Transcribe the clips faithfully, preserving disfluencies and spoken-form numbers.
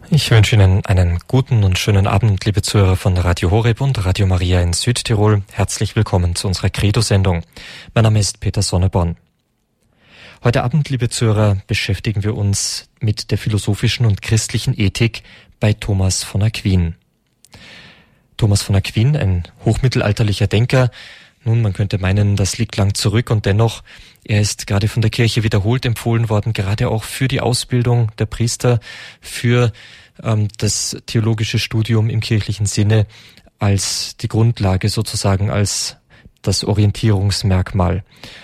Ich wünsche Ihnen einen guten und schönen Abend, liebe Zuhörer von Radio Horeb und Radio Maria in Südtirol. Herzlich willkommen zu unserer Credo-Sendung. Mein Name ist Peter Sonneborn. Heute Abend, liebe Zuhörer, beschäftigen wir uns mit der philosophischen und christlichen Ethik bei Thomas von Aquin. Thomas von Aquin, ein hochmittelalterlicher Denker. Nun, man könnte meinen, das liegt lang zurück und dennoch, er ist gerade von der Kirche wiederholt empfohlen worden, gerade auch für die Ausbildung der Priester, für ähm, das theologische Studium im kirchlichen Sinne als die Grundlage sozusagen, als das Orientierungsmerkmal.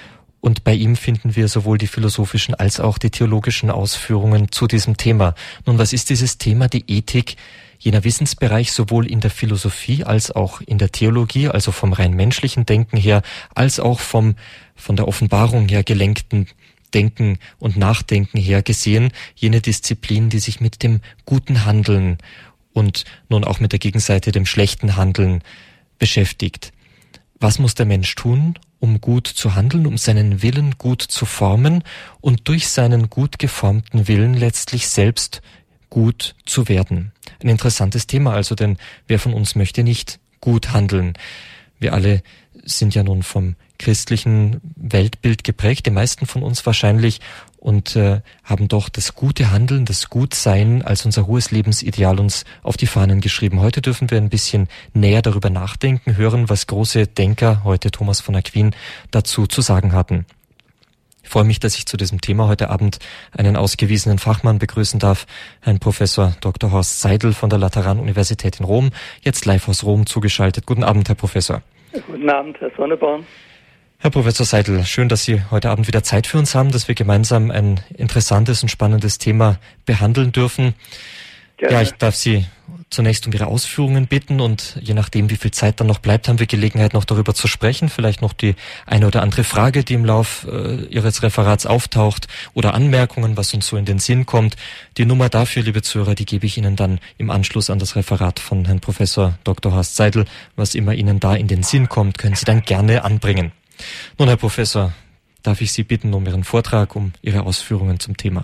Und bei ihm finden wir sowohl die philosophischen als auch die theologischen Ausführungen zu diesem Thema. Nun, was ist dieses Thema, die Ethik? Jener Wissensbereich sowohl in der Philosophie als auch in der Theologie, also vom rein menschlichen Denken her, als auch vom von der Offenbarung her gelenkten Denken und Nachdenken her gesehen, jene Disziplin, die sich mit dem guten Handeln und nun auch mit der Gegenseite dem schlechten Handeln beschäftigt. Was muss der Mensch tun, um gut zu handeln, um seinen Willen gut zu formen und durch seinen gut geformten Willen letztlich selbst gut zu werden? Ein interessantes Thema also, denn wer von uns möchte nicht gut handeln? Wir alle sind ja nun vom christlichen Weltbild geprägt, die meisten von uns wahrscheinlich, und äh, haben doch das gute Handeln, das Gutsein als unser hohes Lebensideal uns auf die Fahnen geschrieben. Heute dürfen wir ein bisschen näher darüber nachdenken, hören, was große Denker, heute Thomas von Aquin, dazu zu sagen hatten. Ich freue mich, dass ich zu diesem Thema heute Abend einen ausgewiesenen Fachmann begrüßen darf, Herrn Professor Doktor Horst Seidel von der Lateranuniversität in Rom, jetzt live aus Rom zugeschaltet. Guten Abend, Herr Professor. Guten Abend, Herr Sonneborn. Herr Professor Seidel, schön, dass Sie heute Abend wieder Zeit für uns haben, dass wir gemeinsam ein interessantes und spannendes Thema behandeln dürfen. Gerne. Ja, ich darf Sie zunächst um Ihre Ausführungen bitten und je nachdem, wie viel Zeit dann noch bleibt, haben wir Gelegenheit, noch darüber zu sprechen. Vielleicht noch die eine oder andere Frage, die im Lauf äh, Ihres Referats auftaucht oder Anmerkungen, was uns so in den Sinn kommt. Die Nummer dafür, liebe Zuhörer, die gebe ich Ihnen dann im Anschluss an das Referat von Herrn Professor Doktor Horst Seidel. Was immer Ihnen da in den Sinn kommt, können Sie dann gerne anbringen. Nun, Herr Professor, darf ich Sie bitten um Ihren Vortrag, um Ihre Ausführungen zum Thema.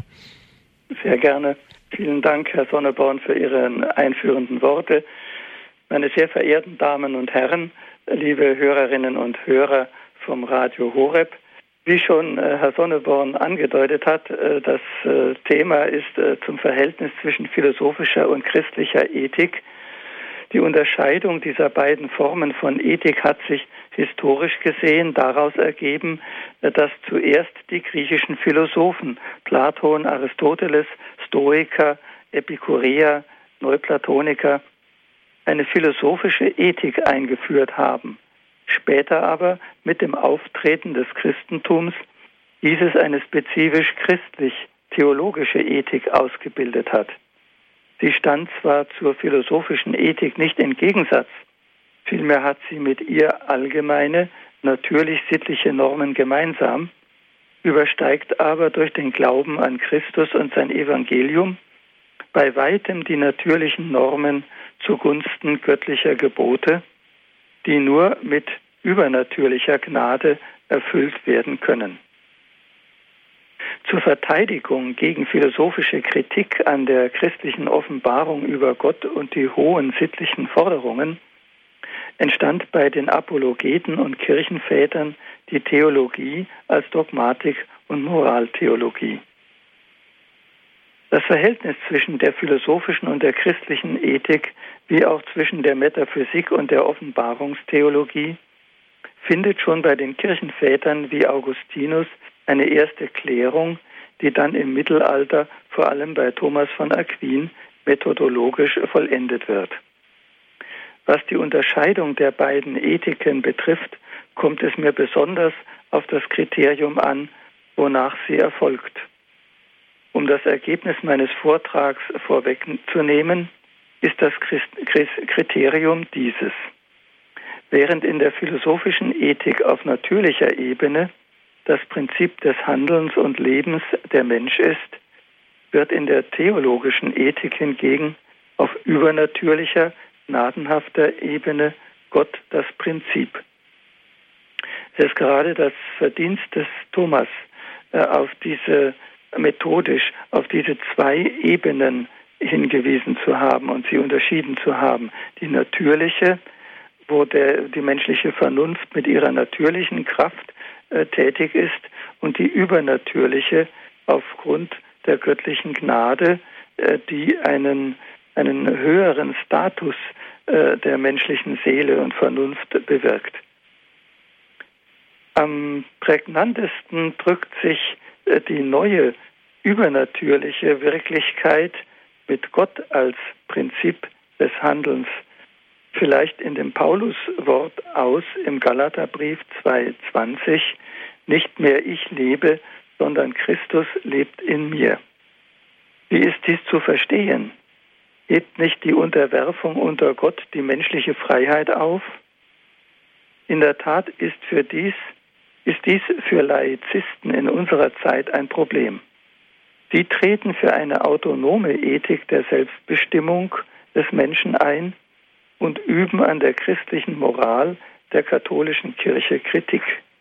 Sehr gerne. Vielen Dank, Herr Sonneborn, für Ihre einführenden Worte. Meine sehr verehrten Damen und Herren, liebe Hörerinnen und Hörer vom Radio Horeb. Wie schon äh, Herr Sonneborn angedeutet hat, äh, das äh, Thema ist äh, zum Verhältnis zwischen philosophischer und christlicher Ethik. Die Unterscheidung dieser beiden Formen von Ethik hat sich historisch gesehen daraus ergeben, dass zuerst die griechischen Philosophen Platon, Aristoteles, Stoiker, Epikureer, Neuplatoniker eine philosophische Ethik eingeführt haben. Später aber mit dem Auftreten des Christentums dieses eine spezifisch christlich-theologische Ethik ausgebildet hat. Sie stand zwar zur philosophischen Ethik nicht in Gegensatz, vielmehr hat sie mit ihr allgemeine, natürlich-sittliche Normen gemeinsam, übersteigt aber durch den Glauben an Christus und sein Evangelium bei weitem die natürlichen Normen zugunsten göttlicher Gebote, die nur mit übernatürlicher Gnade erfüllt werden können. Zur Verteidigung gegen philosophische Kritik an der christlichen Offenbarung über Gott und die hohen sittlichen Forderungen entstand bei den Apologeten und Kirchenvätern die Theologie als Dogmatik und Moraltheologie. Das Verhältnis zwischen der philosophischen und der christlichen Ethik, wie auch zwischen der Metaphysik und der Offenbarungstheologie, findet schon bei den Kirchenvätern wie Augustinus eine erste Klärung, die dann im Mittelalter, vor allem bei Thomas von Aquin, methodologisch vollendet wird. Was die Unterscheidung der beiden Ethiken betrifft, kommt es mir besonders auf das Kriterium an, wonach sie erfolgt. Um das Ergebnis meines Vortrags vorwegzunehmen, ist das Kriterium dieses. Während in der philosophischen Ethik auf natürlicher Ebene das Prinzip des Handelns und Lebens der Mensch ist, wird in der theologischen Ethik hingegen auf übernatürlicher, gnadenhafter Ebene Gott das Prinzip. Es ist gerade das Verdienst des Thomas, äh, auf diese methodisch auf diese zwei Ebenen hingewiesen zu haben und sie unterschieden zu haben. Die natürliche, wo der, die menschliche Vernunft mit ihrer natürlichen Kraft äh, tätig ist, und die übernatürliche aufgrund der göttlichen Gnade, äh, die einen, einen höheren Status äh, der menschlichen Seele und Vernunft bewirkt. Am prägnantesten drückt sich äh, die neue übernatürliche Wirklichkeit mit Gott als Prinzip des Handelns vielleicht in dem Pauluswort aus im Galaterbrief zwei zwanzig: Nicht mehr ich lebe, sondern Christus lebt in mir. Wie ist dies zu verstehen? Hebt nicht die Unterwerfung unter Gott die menschliche Freiheit auf? In der Tat ist für dies, ist dies für Laizisten in unserer Zeit ein Problem. Sie treten für eine autonome Ethik der Selbstbestimmung des Menschen ein und üben an der christlichen Moral der katholischen Kirche Kritik.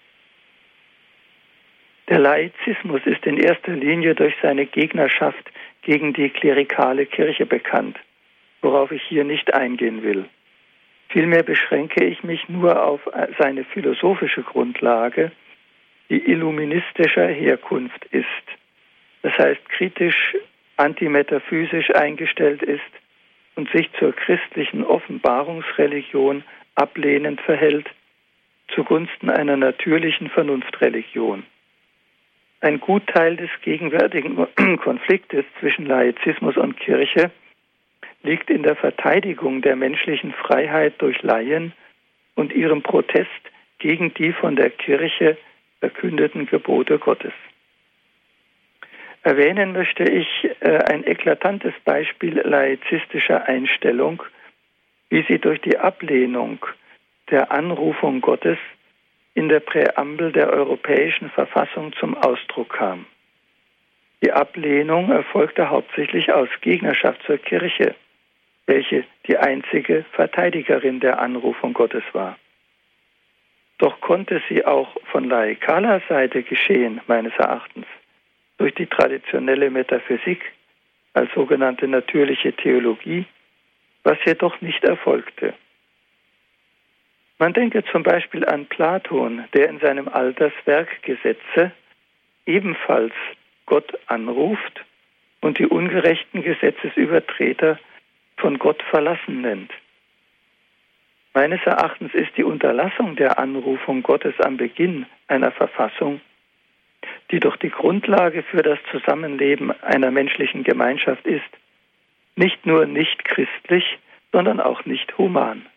Der Laizismus ist in erster Linie durch seine Gegnerschaft gegen die klerikale Kirche bekannt, worauf ich hier nicht eingehen will. Vielmehr beschränke ich mich nur auf seine philosophische Grundlage, die illuministischer Herkunft ist. Das heißt, kritisch, antimetaphysisch eingestellt ist und sich zur christlichen Offenbarungsreligion ablehnend verhält, zugunsten einer natürlichen Vernunftreligion. Ein Gutteil des gegenwärtigen Konfliktes zwischen Laizismus und Kirche liegt in der Verteidigung der menschlichen Freiheit durch Laien und ihrem Protest gegen die von der Kirche verkündeten Gebote Gottes. Erwähnen möchte ich äh, ein eklatantes Beispiel laizistischer Einstellung, wie sie durch die Ablehnung der Anrufung Gottes in der Präambel der Europäischen Verfassung zum Ausdruck kam. Die Ablehnung erfolgte hauptsächlich aus Gegnerschaft zur Kirche, welche die einzige Verteidigerin der Anrufung Gottes war. Doch konnte sie auch von laikaler Seite geschehen, meines Erachtens, durch die traditionelle Metaphysik als sogenannte natürliche Theologie, was jedoch nicht erfolgte. Man denke zum Beispiel an Platon, der in seinem Alterswerk Gesetze ebenfalls Gott anruft und die ungerechten Gesetzesübertreter von Gott verlassen nennt. Meines Erachtens ist die Unterlassung der Anrufung Gottes am Beginn einer Verfassung, die doch die Grundlage für das Zusammenleben einer menschlichen Gemeinschaft ist, nicht nur nicht christlich, sondern auch nicht human.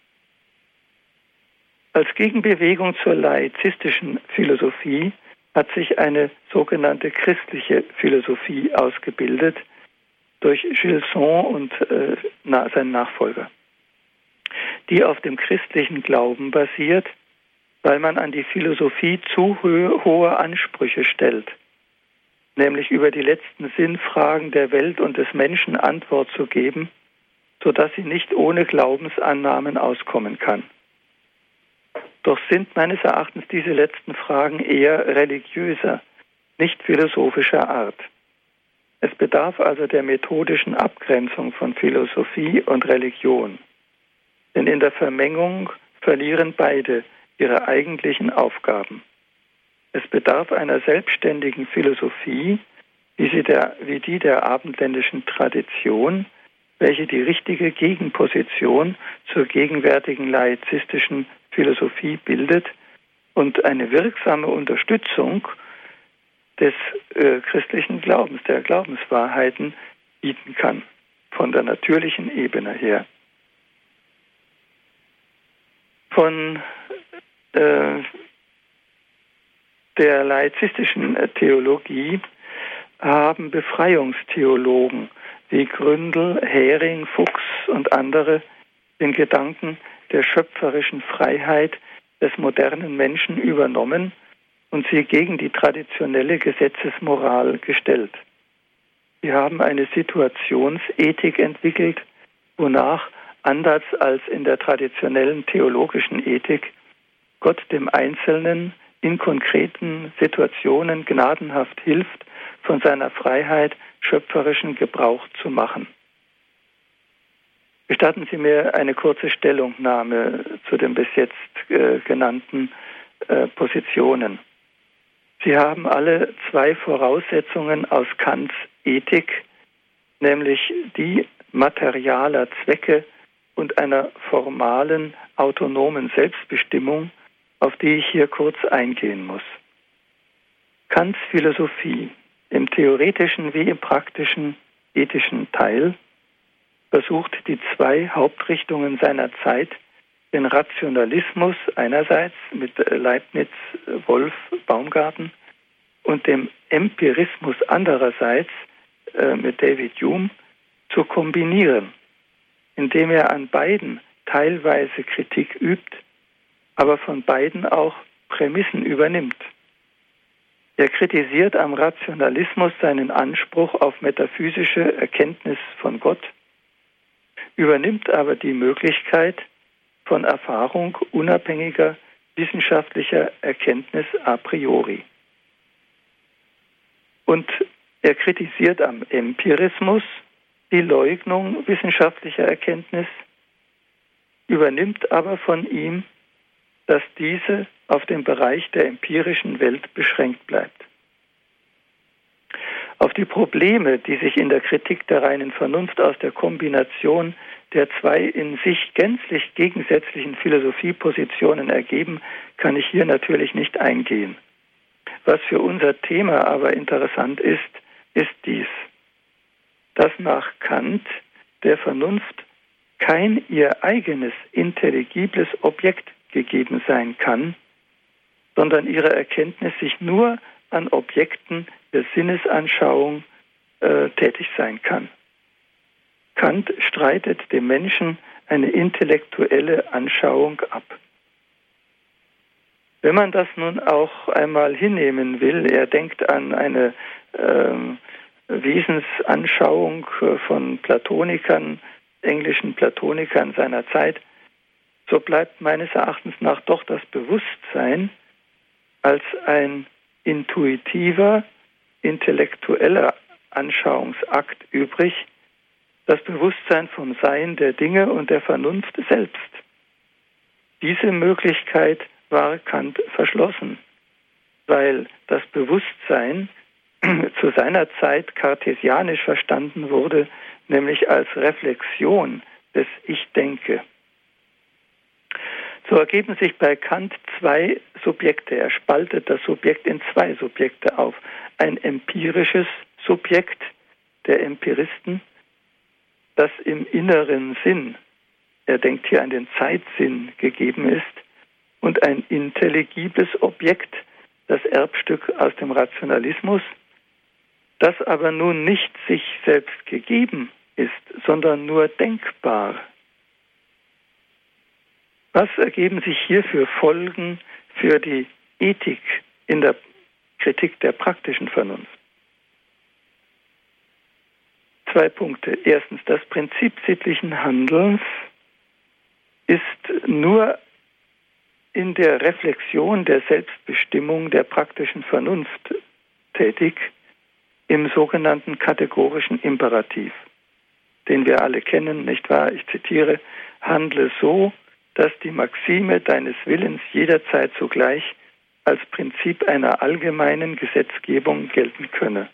Als Gegenbewegung zur laizistischen Philosophie hat sich eine sogenannte christliche Philosophie ausgebildet durch Gilson und äh, na, seinen Nachfolger, die auf dem christlichen Glauben basiert, weil man an die Philosophie zu hohe Ansprüche stellt, nämlich über die letzten Sinnfragen der Welt und des Menschen Antwort zu geben, sodass sie nicht ohne Glaubensannahmen auskommen kann. Doch sind meines Erachtens diese letzten Fragen eher religiöser, nicht philosophischer Art. Es bedarf also der methodischen Abgrenzung von Philosophie und Religion. Denn in der Vermengung verlieren beide ihre eigentlichen Aufgaben. Es bedarf einer selbstständigen Philosophie, wie, sie der, wie die der abendländischen Tradition, welche die richtige Gegenposition zur gegenwärtigen laizistischen Philosophie bildet und eine wirksame Unterstützung des äh, christlichen Glaubens, der Glaubenswahrheiten bieten kann, von der natürlichen Ebene her. Von äh, der laizistischen Theologie haben Befreiungstheologen wie Gründel, Hering, Fuchs und andere den Gedanken der schöpferischen Freiheit des modernen Menschen übernommen und sie gegen die traditionelle Gesetzesmoral gestellt. Sie haben eine Situationsethik entwickelt, wonach, anders als in der traditionellen theologischen Ethik, Gott dem Einzelnen in konkreten Situationen gnadenhaft hilft, von seiner Freiheit schöpferischen Gebrauch zu machen. Gestatten Sie mir eine kurze Stellungnahme zu den bis jetzt äh, genannten äh, Positionen. Sie haben alle zwei Voraussetzungen aus Kants Ethik, nämlich die materialer Zwecke und einer formalen, autonomen Selbstbestimmung, auf die ich hier kurz eingehen muss. Kants Philosophie im theoretischen wie im praktischen ethischen Teil versucht die zwei Hauptrichtungen seiner Zeit, den Rationalismus einerseits mit Leibniz, Wolff, Baumgarten und dem Empirismus andererseits äh, mit David Hume zu kombinieren, indem er an beiden teilweise Kritik übt, aber von beiden auch Prämissen übernimmt. Er kritisiert am Rationalismus seinen Anspruch auf metaphysische Erkenntnis von Gott, übernimmt aber die Möglichkeit von Erfahrung unabhängiger wissenschaftlicher Erkenntnis a priori. Und er kritisiert am Empirismus die Leugnung wissenschaftlicher Erkenntnis, übernimmt aber von ihm, dass diese auf den Bereich der empirischen Welt beschränkt bleibt. Auf die Probleme, die sich in der Kritik der reinen Vernunft aus der Kombination der zwei in sich gänzlich gegensätzlichen Philosophiepositionen ergeben, kann ich hier natürlich nicht eingehen. Was für unser Thema aber interessant ist, ist dies, dass nach Kant der Vernunft kein ihr eigenes intelligibles Objekt gegeben sein kann, sondern ihre Erkenntnis sich nur an Objekten der Sinnesanschauung äh, tätig sein kann. Kant streitet dem Menschen eine intellektuelle Anschauung ab. Wenn man das nun auch einmal hinnehmen will, er denkt an eine ähm, Wesensanschauung von Platonikern, englischen Platonikern seiner Zeit, so bleibt meines Erachtens nach doch das Bewusstsein als ein intuitiver, intellektueller Anschauungsakt übrig, das Bewusstsein vom Sein der Dinge und der Vernunft selbst. Diese Möglichkeit war Kant verschlossen, weil das Bewusstsein zu seiner Zeit kartesianisch verstanden wurde, nämlich als Reflexion des Ich denke. So ergeben sich bei Kant zwei Subjekte. Er spaltet das Subjekt in zwei Subjekte auf. Ein empirisches Subjekt der Empiristen, das im inneren Sinn, er denkt hier an den Zeitsinn, gegeben ist, und ein intelligibles Objekt, das Erbstück aus dem Rationalismus, das aber nun nicht sich selbst gegeben ist, sondern nur denkbar. Was ergeben sich hier für Folgen für die Ethik in der Kritik der praktischen Vernunft? Zwei Punkte. Erstens, das Prinzip sittlichen Handelns ist nur in der Reflexion der Selbstbestimmung der praktischen Vernunft tätig, im sogenannten kategorischen Imperativ, den wir alle kennen, nicht wahr? Ich zitiere: Handle so, dass die Maxime deines Willens jederzeit zugleich als Prinzip einer allgemeinen Gesetzgebung gelten könne.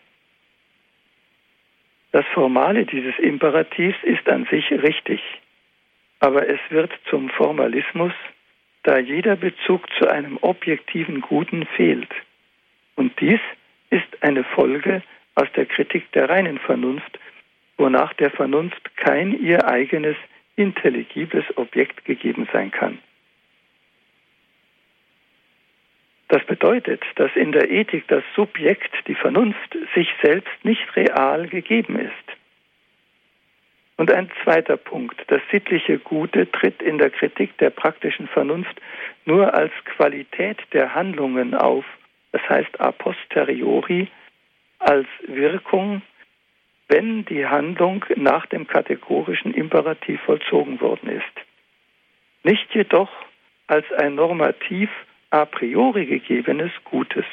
Das Formale dieses Imperativs ist an sich richtig, aber es wird zum Formalismus, da jeder Bezug zu einem objektiven Guten fehlt. Und dies ist eine Folge aus der Kritik der reinen Vernunft, wonach der Vernunft kein ihr eigenes intelligibles Objekt gegeben sein kann. Das bedeutet, dass in der Ethik das Subjekt, die Vernunft, sich selbst nicht real gegeben ist. Und ein zweiter Punkt: Das sittliche Gute tritt in der Kritik der praktischen Vernunft nur als Qualität der Handlungen auf, das heißt a posteriori, als Wirkung, wenn die Handlung nach dem kategorischen Imperativ vollzogen worden ist. Nicht jedoch als ein normativ a priori gegebenes Gutes.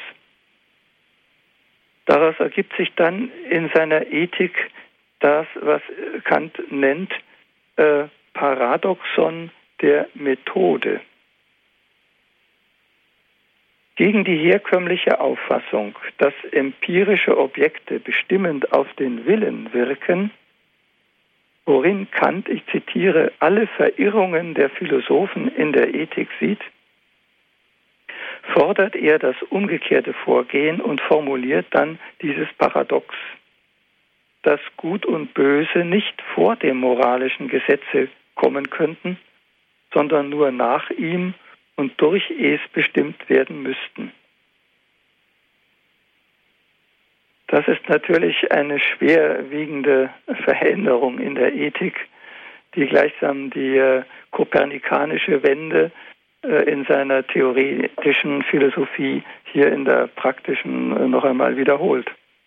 Daraus ergibt sich dann in seiner Ethik das, was Kant nennt, äh, Paradoxon der Methode. Gegen die herkömmliche Auffassung, dass empirische Objekte bestimmend auf den Willen wirken, worin Kant, ich zitiere, alle Verirrungen der Philosophen in der Ethik sieht, fordert er das umgekehrte Vorgehen und formuliert dann dieses Paradox, dass Gut und Böse nicht vor dem moralischen Gesetze kommen könnten, sondern nur nach ihm und durch es bestimmt werden müssten. Das ist natürlich eine schwerwiegende Veränderung in der Ethik, die gleichsam die äh, kopernikanische Wende äh, in seiner theoretischen Philosophie hier in der praktischen äh, noch einmal wiederholt.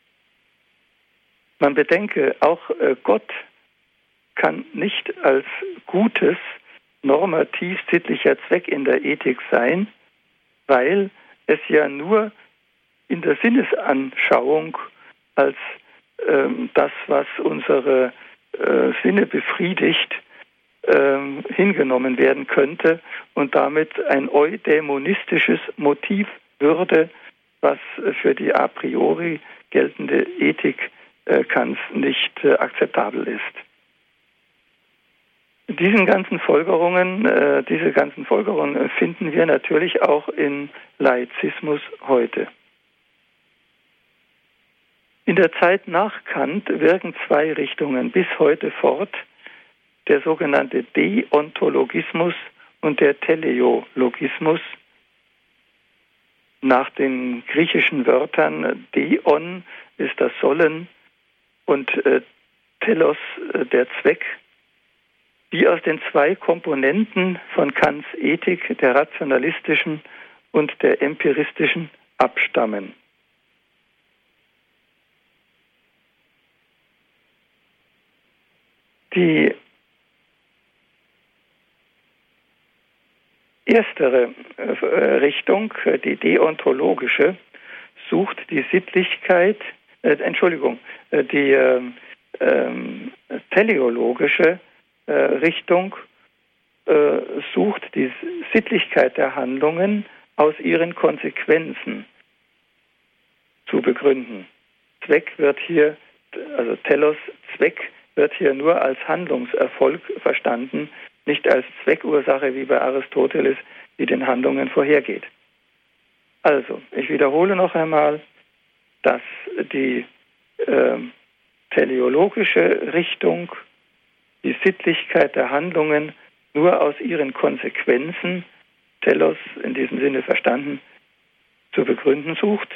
Man bedenke, auch äh, Gott kann nicht als gutes, normativ sittlicher Zweck in der Ethik sein, weil es ja nur in der Sinnesanschauung als ähm, das, was unsere äh, Sinne befriedigt, ähm, hingenommen werden könnte und damit ein eudämonistisches Motiv würde, was für die a priori geltende Ethik äh, Kants nicht äh, akzeptabel ist. Diesen ganzen Folgerungen, äh, diese ganzen Folgerungen finden wir natürlich auch im Laizismus heute. In der Zeit nach Kant wirken zwei Richtungen bis heute fort, der sogenannte Deontologismus und der Teleologismus. Nach den griechischen Wörtern Deon ist das Sollen und äh, Telos äh, der Zweck, die aus den zwei Komponenten von Kants Ethik, der rationalistischen und der empiristischen, abstammen. Die erstere Richtung, die deontologische, sucht die Sittlichkeit, äh, Entschuldigung, die äh, äh, teleologische äh, Richtung äh, sucht die Sittlichkeit der Handlungen aus ihren Konsequenzen zu begründen. Zweck wird hier, also Telos, Zweck, wird hier nur als Handlungserfolg verstanden, nicht als Zweckursache wie bei Aristoteles, die den Handlungen vorhergeht. Also, ich wiederhole noch einmal, dass die äh, teleologische Richtung die Sittlichkeit der Handlungen nur aus ihren Konsequenzen, Telos in diesem Sinne verstanden, zu begründen sucht.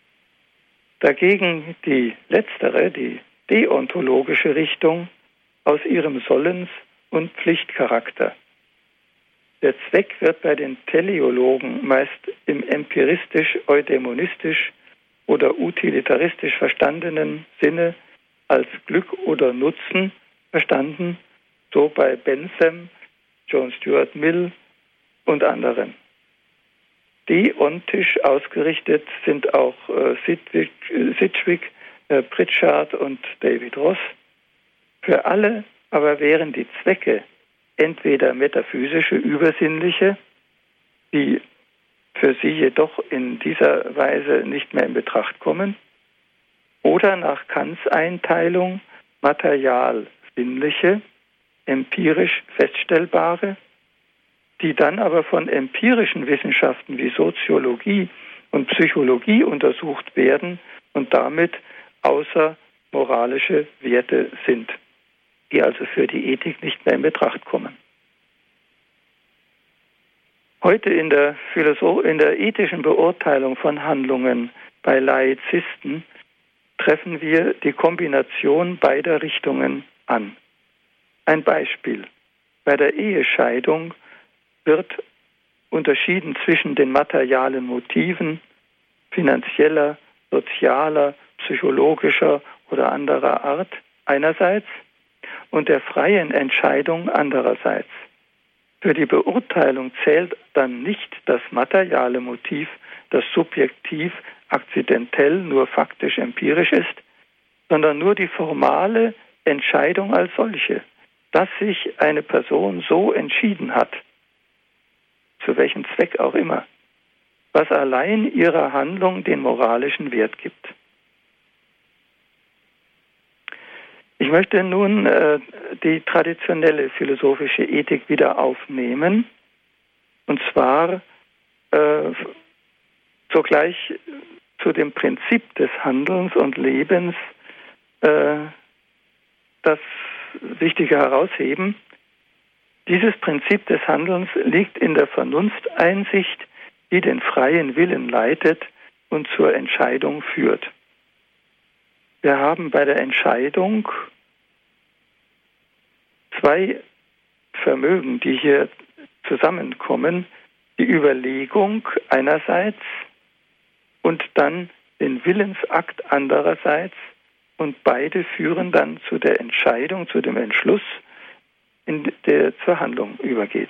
Dagegen die letztere, die deontologische Richtung, aus ihrem Sollens- und Pflichtcharakter. Der Zweck wird bei den Teleologen meist im empiristisch, eudämonistisch oder utilitaristisch verstandenen Sinne als Glück oder Nutzen verstanden, so bei Bentham, John Stuart Mill und anderen. Deontisch ausgerichtet sind auch äh, Sidgwick, Sidgwick äh, Pritchard und David Ross. Für alle aber wären die Zwecke entweder metaphysische, übersinnliche, die für sie jedoch in dieser Weise nicht mehr in Betracht kommen, oder nach Kants Einteilung material-sinnliche, empirisch feststellbare, die dann aber von empirischen Wissenschaften wie Soziologie und Psychologie untersucht werden und damit außermoralische Werte sind, die also für die Ethik nicht mehr in Betracht kommen. Heute in der, Philosoph- in der ethischen Beurteilung von Handlungen bei Laizisten treffen wir die Kombination beider Richtungen an. Ein Beispiel. Bei der Ehescheidung wird unterschieden zwischen den materialen Motiven finanzieller, sozialer, psychologischer oder anderer Art einerseits und der freien Entscheidung andererseits. Für die Beurteilung zählt dann nicht das materiale Motiv, das subjektiv, akzidentell, nur faktisch empirisch ist, sondern nur die formale Entscheidung als solche, dass sich eine Person so entschieden hat, zu welchem Zweck auch immer, was allein ihrer Handlung den moralischen Wert gibt. Ich möchte nun äh, die traditionelle philosophische Ethik wieder aufnehmen, und zwar äh, sogleich zu dem Prinzip des Handelns und Lebens äh, das Wichtige herausheben. Dieses Prinzip des Handelns liegt in der Vernunfteinsicht, die den freien Willen leitet und zur Entscheidung führt. Wir haben bei der Entscheidung zwei Vermögen, die hier zusammenkommen, die Überlegung einerseits und dann den Willensakt andererseits, und beide führen dann zu der Entscheidung, zu dem Entschluss, in der zur Handlung übergeht.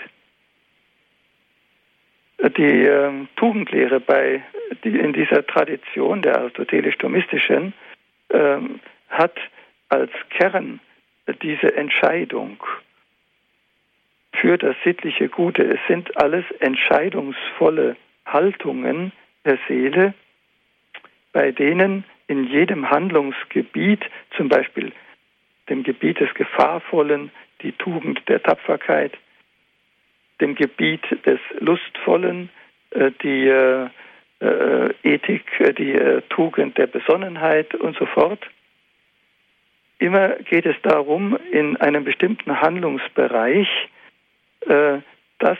Die äh, Tugendlehre bei, die in dieser Tradition der aristotelisch-thomistischen äh, hat als Kern diese Entscheidung für das sittliche Gute. Es sind alles entscheidungsvolle Haltungen der Seele, bei denen in jedem Handlungsgebiet, zum Beispiel dem Gebiet des Gefahrvollen, die Tugend der Tapferkeit, dem Gebiet des Lustvollen, äh, die äh, äh, Ethik, die äh, Tugend der Besonnenheit und so fort. Immer geht es darum, in einem bestimmten Handlungsbereich äh, das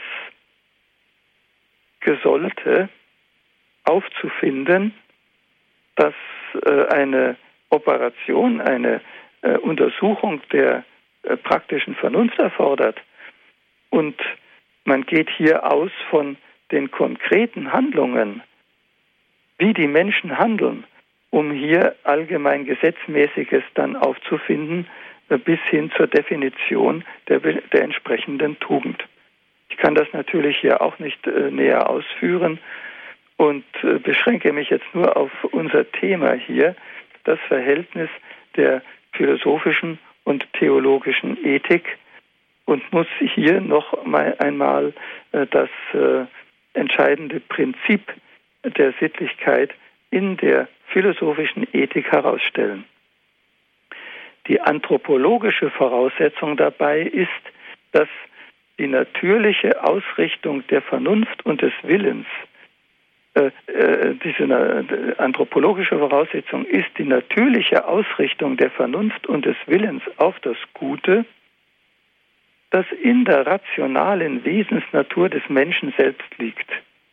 Gesollte aufzufinden, dass äh, eine Operation, eine äh, Untersuchung der äh, praktischen Vernunft erfordert. Und man geht hier aus von den konkreten Handlungen, wie die Menschen handeln, um hier allgemein Gesetzmäßiges dann aufzufinden, äh, bis hin zur Definition der, der entsprechenden Tugend. Ich kann das natürlich hier auch nicht äh, näher ausführen und äh, beschränke mich jetzt nur auf unser Thema hier, das Verhältnis der philosophischen und theologischen Ethik, und muss hier noch mal einmal äh, das äh, entscheidende Prinzip der Sittlichkeit in der philosophischen Ethik herausstellen. Die anthropologische Voraussetzung dabei ist, dass die natürliche Ausrichtung der Vernunft und des Willens, äh, äh, diese äh, anthropologische Voraussetzung ist die natürliche Ausrichtung der Vernunft und des Willens auf das Gute, das in der rationalen Wesensnatur des Menschen selbst liegt.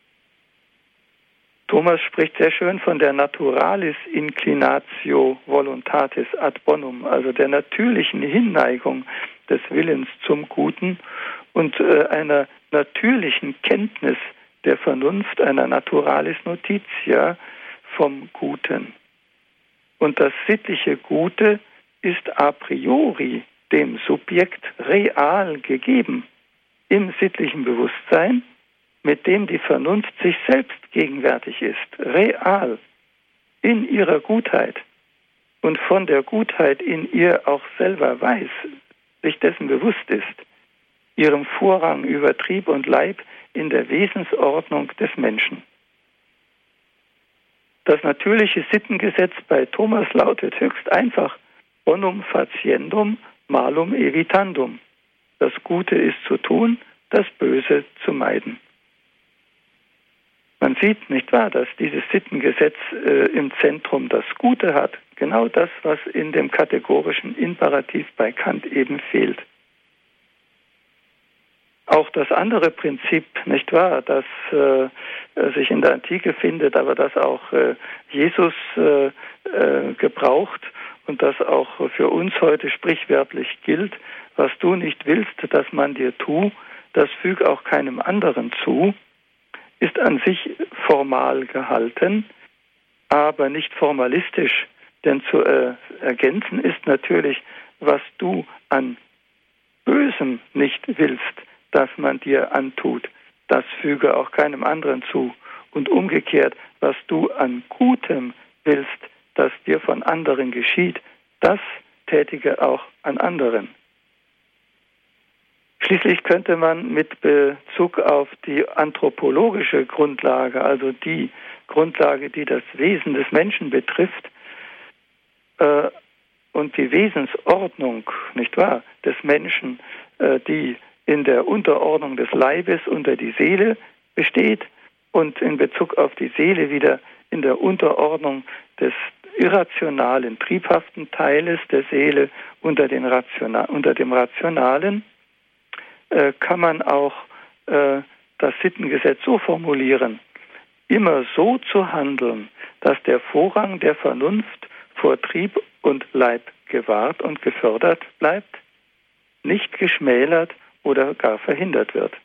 Thomas spricht sehr schön von der naturalis inclinatio voluntatis ad bonum, also der natürlichen Hinneigung des Willens zum Guten und äh, einer natürlichen Kenntnis der Vernunft, einer naturalis notitia vom Guten. Und das sittliche Gute ist a priori dem Subjekt real gegeben im sittlichen Bewusstsein, mit dem die Vernunft sich selbst gegenwärtig ist, real, in ihrer Gutheit und von der Gutheit in ihr auch selber weiß, sich dessen bewusst ist, ihrem Vorrang über Trieb und Leib in der Wesensordnung des Menschen. Das natürliche Sittengesetz bei Thomas lautet höchst einfach: bonum faciendum, malum evitandum. Das Gute ist zu tun, das Böse zu meiden. Man sieht, nicht wahr, dass dieses Sittengesetz äh, im Zentrum das Gute hat. Genau das, was in dem kategorischen Imperativ bei Kant eben fehlt. Auch das andere Prinzip, nicht wahr, das äh, sich in der Antike findet, aber das auch äh, Jesus äh, äh, gebraucht und das auch für uns heute sprichwörtlich gilt: was du nicht willst, dass man dir tu, das füg auch keinem anderen zu, ist an sich formal gehalten, aber nicht formalistisch, denn zu äh, ergänzen ist natürlich, was du an Bösem nicht willst, dass man dir antut, das füge auch keinem anderen zu. Und umgekehrt, was du an Gutem willst, das dir von anderen geschieht, das tätige auch an anderen. Schließlich könnte man mit Bezug auf die anthropologische Grundlage, also die Grundlage, die das Wesen des Menschen betrifft, äh, und die Wesensordnung, nicht wahr, des Menschen, äh, die in der Unterordnung des Leibes unter die Seele besteht und in Bezug auf die Seele wieder in der Unterordnung des irrationalen, triebhaften Teiles der Seele unter, den Rationa- unter dem Rationalen, äh, kann man auch äh, das Sittengesetz so formulieren, immer so zu handeln, dass der Vorrang der Vernunft vor Trieb und Leib gewahrt und gefördert bleibt, nicht geschmälert oder gar verhindert wird.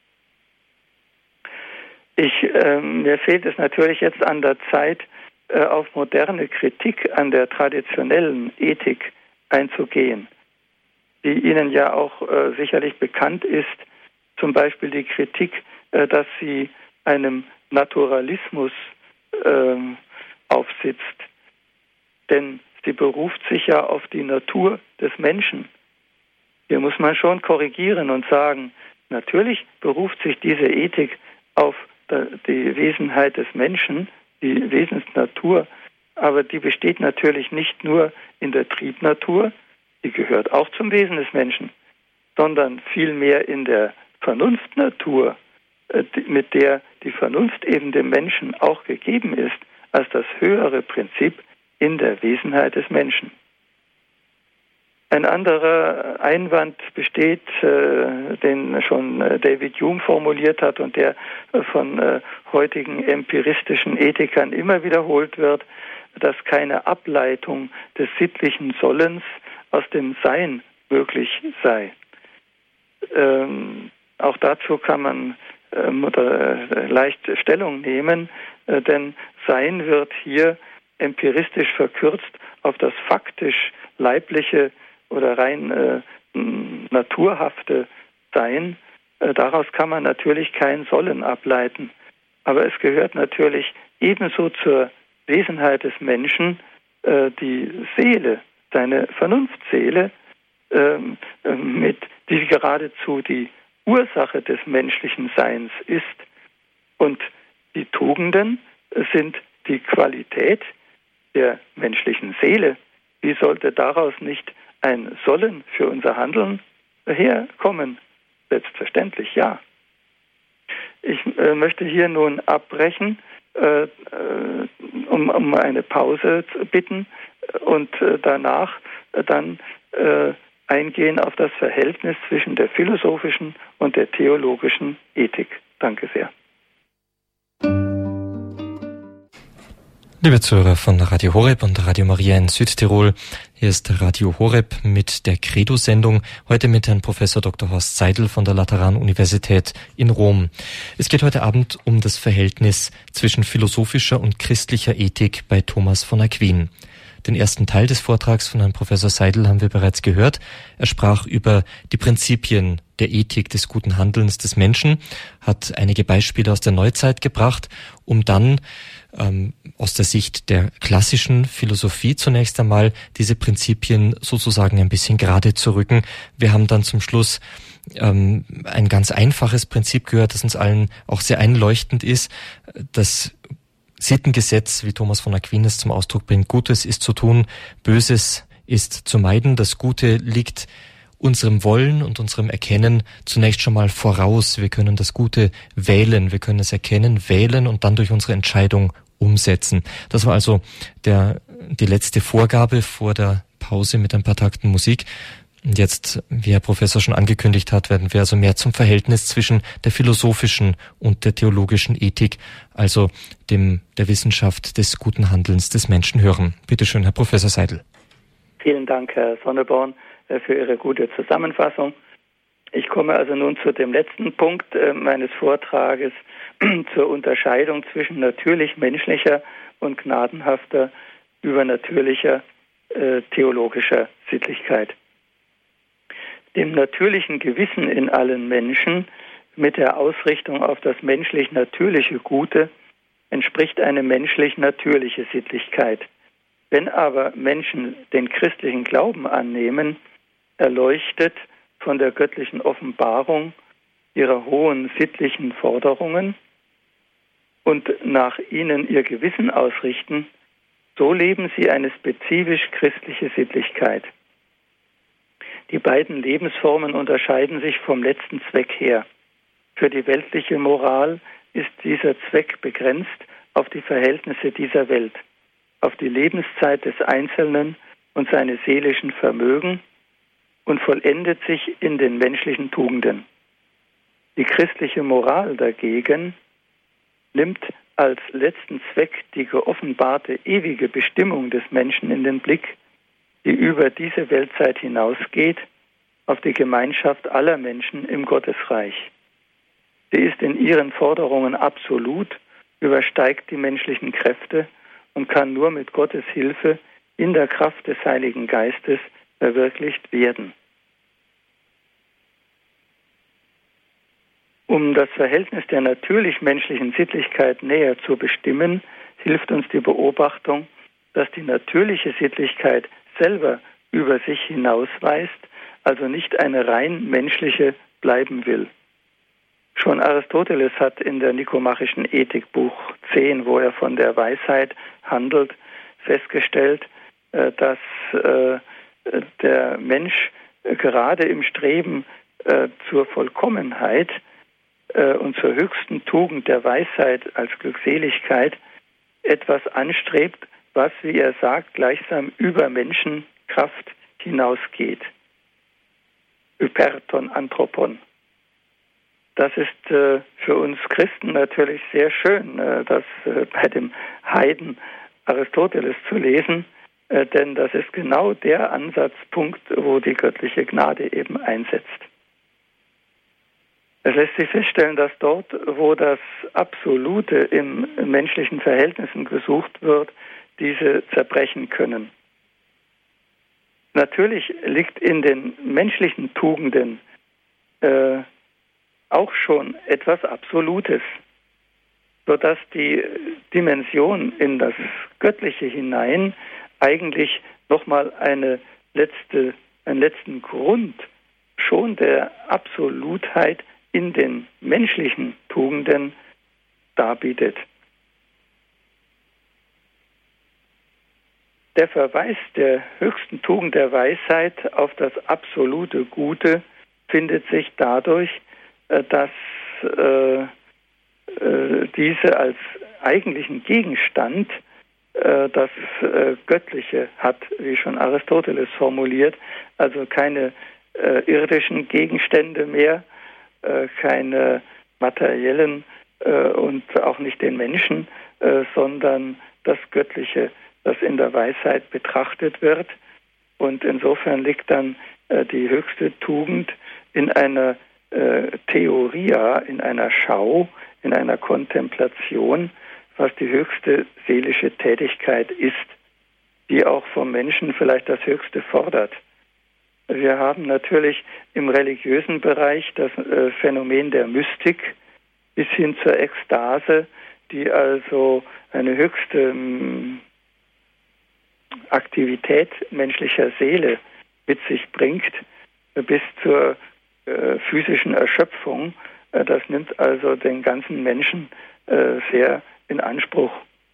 Ich, äh, mir fehlt es natürlich jetzt an der Zeit, äh, auf moderne Kritik an der traditionellen Ethik einzugehen, die Ihnen ja auch äh, sicherlich bekannt ist, zum Beispiel die Kritik, äh, dass sie einem Naturalismus äh, aufsitzt, denn sie beruft sich ja auf die Natur des Menschen. Hier muss man schon korrigieren und sagen, natürlich beruft sich diese Ethik auf die Wesenheit des Menschen, die Wesensnatur, aber die besteht natürlich nicht nur in der Triebnatur, die gehört auch zum Wesen des Menschen, sondern vielmehr in der Vernunftnatur, mit der die Vernunft eben dem Menschen auch gegeben ist, als das höhere Prinzip in der Wesenheit des Menschen. Ein anderer Einwand besteht, äh, den schon äh, David Hume formuliert hat und der äh, von äh, heutigen empiristischen Ethikern immer wiederholt wird, dass keine Ableitung des sittlichen Sollens aus dem Sein möglich sei. Ähm, auch dazu kann man äh, leicht Stellung nehmen, äh, denn Sein wird hier empiristisch verkürzt auf das faktisch leibliche oder rein äh, naturhafte Sein. Äh, daraus kann man natürlich kein Sollen ableiten. Aber es gehört natürlich ebenso zur Wesenheit des Menschen äh, die Seele, seine Vernunftseele, äh, mit, die geradezu die Ursache des menschlichen Seins ist. Und die Tugenden sind die Qualität der menschlichen Seele. Wie sollte daraus nicht ein Sollen für unser Handeln herkommen? Selbstverständlich, ja. Ich äh, möchte hier nun abbrechen, äh, um, um eine Pause zu bitten und äh, danach äh, dann äh, eingehen auf das Verhältnis zwischen der philosophischen und der theologischen Ethik. Danke sehr. Liebe Zuhörer von Radio Horeb und Radio Maria in Südtirol, hier ist Radio Horeb mit der Credo-Sendung, heute mit Herrn Professor Doktor Horst Seidel von der Lateranuniversität in Rom. Es geht heute Abend um das Verhältnis zwischen philosophischer und christlicher Ethik bei Thomas von Aquin. Den ersten Teil des Vortrags von Herrn Professor Seidel haben wir bereits gehört. Er sprach über die Prinzipien der Ethik des guten Handelns des Menschen, hat einige Beispiele aus der Neuzeit gebracht, um dann ähm, aus der Sicht der klassischen Philosophie zunächst einmal diese Prinzipien sozusagen ein bisschen gerade zu rücken. Wir haben dann zum Schluss ähm, ein ganz einfaches Prinzip gehört, das uns allen auch sehr einleuchtend ist. Das Sittengesetz, wie Thomas von Aquin es zum Ausdruck bringt, Gutes ist zu tun, Böses ist zu meiden. Das Gute liegt unserem Wollen und unserem Erkennen zunächst schon mal voraus. Wir können das Gute wählen, wir können es erkennen, wählen und dann durch unsere Entscheidung umsetzen. Das war also der, die letzte Vorgabe vor der Pause mit ein paar Takten Musik. Und jetzt, wie Herr Professor schon angekündigt hat, werden wir also mehr zum Verhältnis zwischen der philosophischen und der theologischen Ethik, also dem der Wissenschaft des guten Handelns des Menschen hören. Bitte schön, Herr Professor Seidel. Vielen Dank, Herr Sonneborn, für Ihre gute Zusammenfassung. Ich komme also nun zu dem letzten Punkt meines Vortrages, zur Unterscheidung zwischen natürlich menschlicher und gnadenhafter, übernatürlicher, äh, theologischer Sittlichkeit. Dem natürlichen Gewissen in allen Menschen mit der Ausrichtung auf das menschlich-natürliche Gute entspricht eine menschlich-natürliche Sittlichkeit. Wenn aber Menschen den christlichen Glauben annehmen, erleuchtet von der göttlichen Offenbarung ihrer hohen sittlichen Forderungen und nach ihnen ihr Gewissen ausrichten, so leben sie eine spezifisch christliche Sittlichkeit. Die beiden Lebensformen unterscheiden sich vom letzten Zweck her. Für die weltliche Moral ist dieser Zweck begrenzt auf die Verhältnisse dieser Welt, auf die Lebenszeit des Einzelnen und seine seelischen Vermögen und vollendet sich in den menschlichen Tugenden. Die christliche Moral dagegen nimmt als letzten Zweck die geoffenbarte ewige Bestimmung des Menschen in den Blick, die über diese Weltzeit hinausgeht, auf die Gemeinschaft aller Menschen im Gottesreich. Sie ist in ihren Forderungen absolut, übersteigt die menschlichen Kräfte und kann nur mit Gottes Hilfe in der Kraft des Heiligen Geistes verwirklicht werden. Um das Verhältnis der natürlich-menschlichen Sittlichkeit näher zu bestimmen, hilft uns die Beobachtung, dass die natürliche Sittlichkeit selber über sich hinausweist, also nicht eine rein menschliche bleiben will. Schon Aristoteles hat in der Nikomachischen Ethik Buch zehn, wo er von der Weisheit handelt, festgestellt, dass der Mensch gerade im Streben zur Vollkommenheit und zur höchsten Tugend der Weisheit als Glückseligkeit etwas anstrebt, was, wie er sagt, gleichsam über Menschenkraft hinausgeht. Hyperton Anthropon. Das ist äh, für uns Christen natürlich sehr schön, äh, das äh, bei dem Heiden Aristoteles zu lesen, äh, denn das ist genau der Ansatzpunkt, wo die göttliche Gnade eben einsetzt. Es lässt sich feststellen, dass dort, wo das Absolute in menschlichen Verhältnissen gesucht wird, diese zerbrechen können. Natürlich liegt in den menschlichen Tugenden äh, auch schon etwas Absolutes, sodass die Dimension in das Göttliche hinein eigentlich nochmal eine letzte, einen letzten Grund schon der Absolutheit in den menschlichen Tugenden darbietet. Der Verweis der höchsten Tugend der Weisheit auf das absolute Gute findet sich dadurch, dass äh, äh, diese als eigentlichen Gegenstand äh, das äh, Göttliche hat, wie schon Aristoteles formuliert, also keine äh, irdischen Gegenstände mehr, äh, keine materiellen äh, und auch nicht den Menschen, äh, sondern das Göttliche, das in der Weisheit betrachtet wird. Und insofern liegt dann äh, die höchste Tugend in einer äh, Theoria, in einer Schau, in einer Kontemplation, was die höchste seelische Tätigkeit ist, die auch vom Menschen vielleicht das Höchste fordert. Wir haben natürlich im religiösen Bereich das äh, Phänomen der Mystik bis hin zur Ekstase, die also eine höchste mh, Aktivität menschlicher Seele mit sich bringt, äh, bis zur äh, physischen Erschöpfung. Äh, das nimmt also den ganzen Menschen äh, sehr in Anspruch.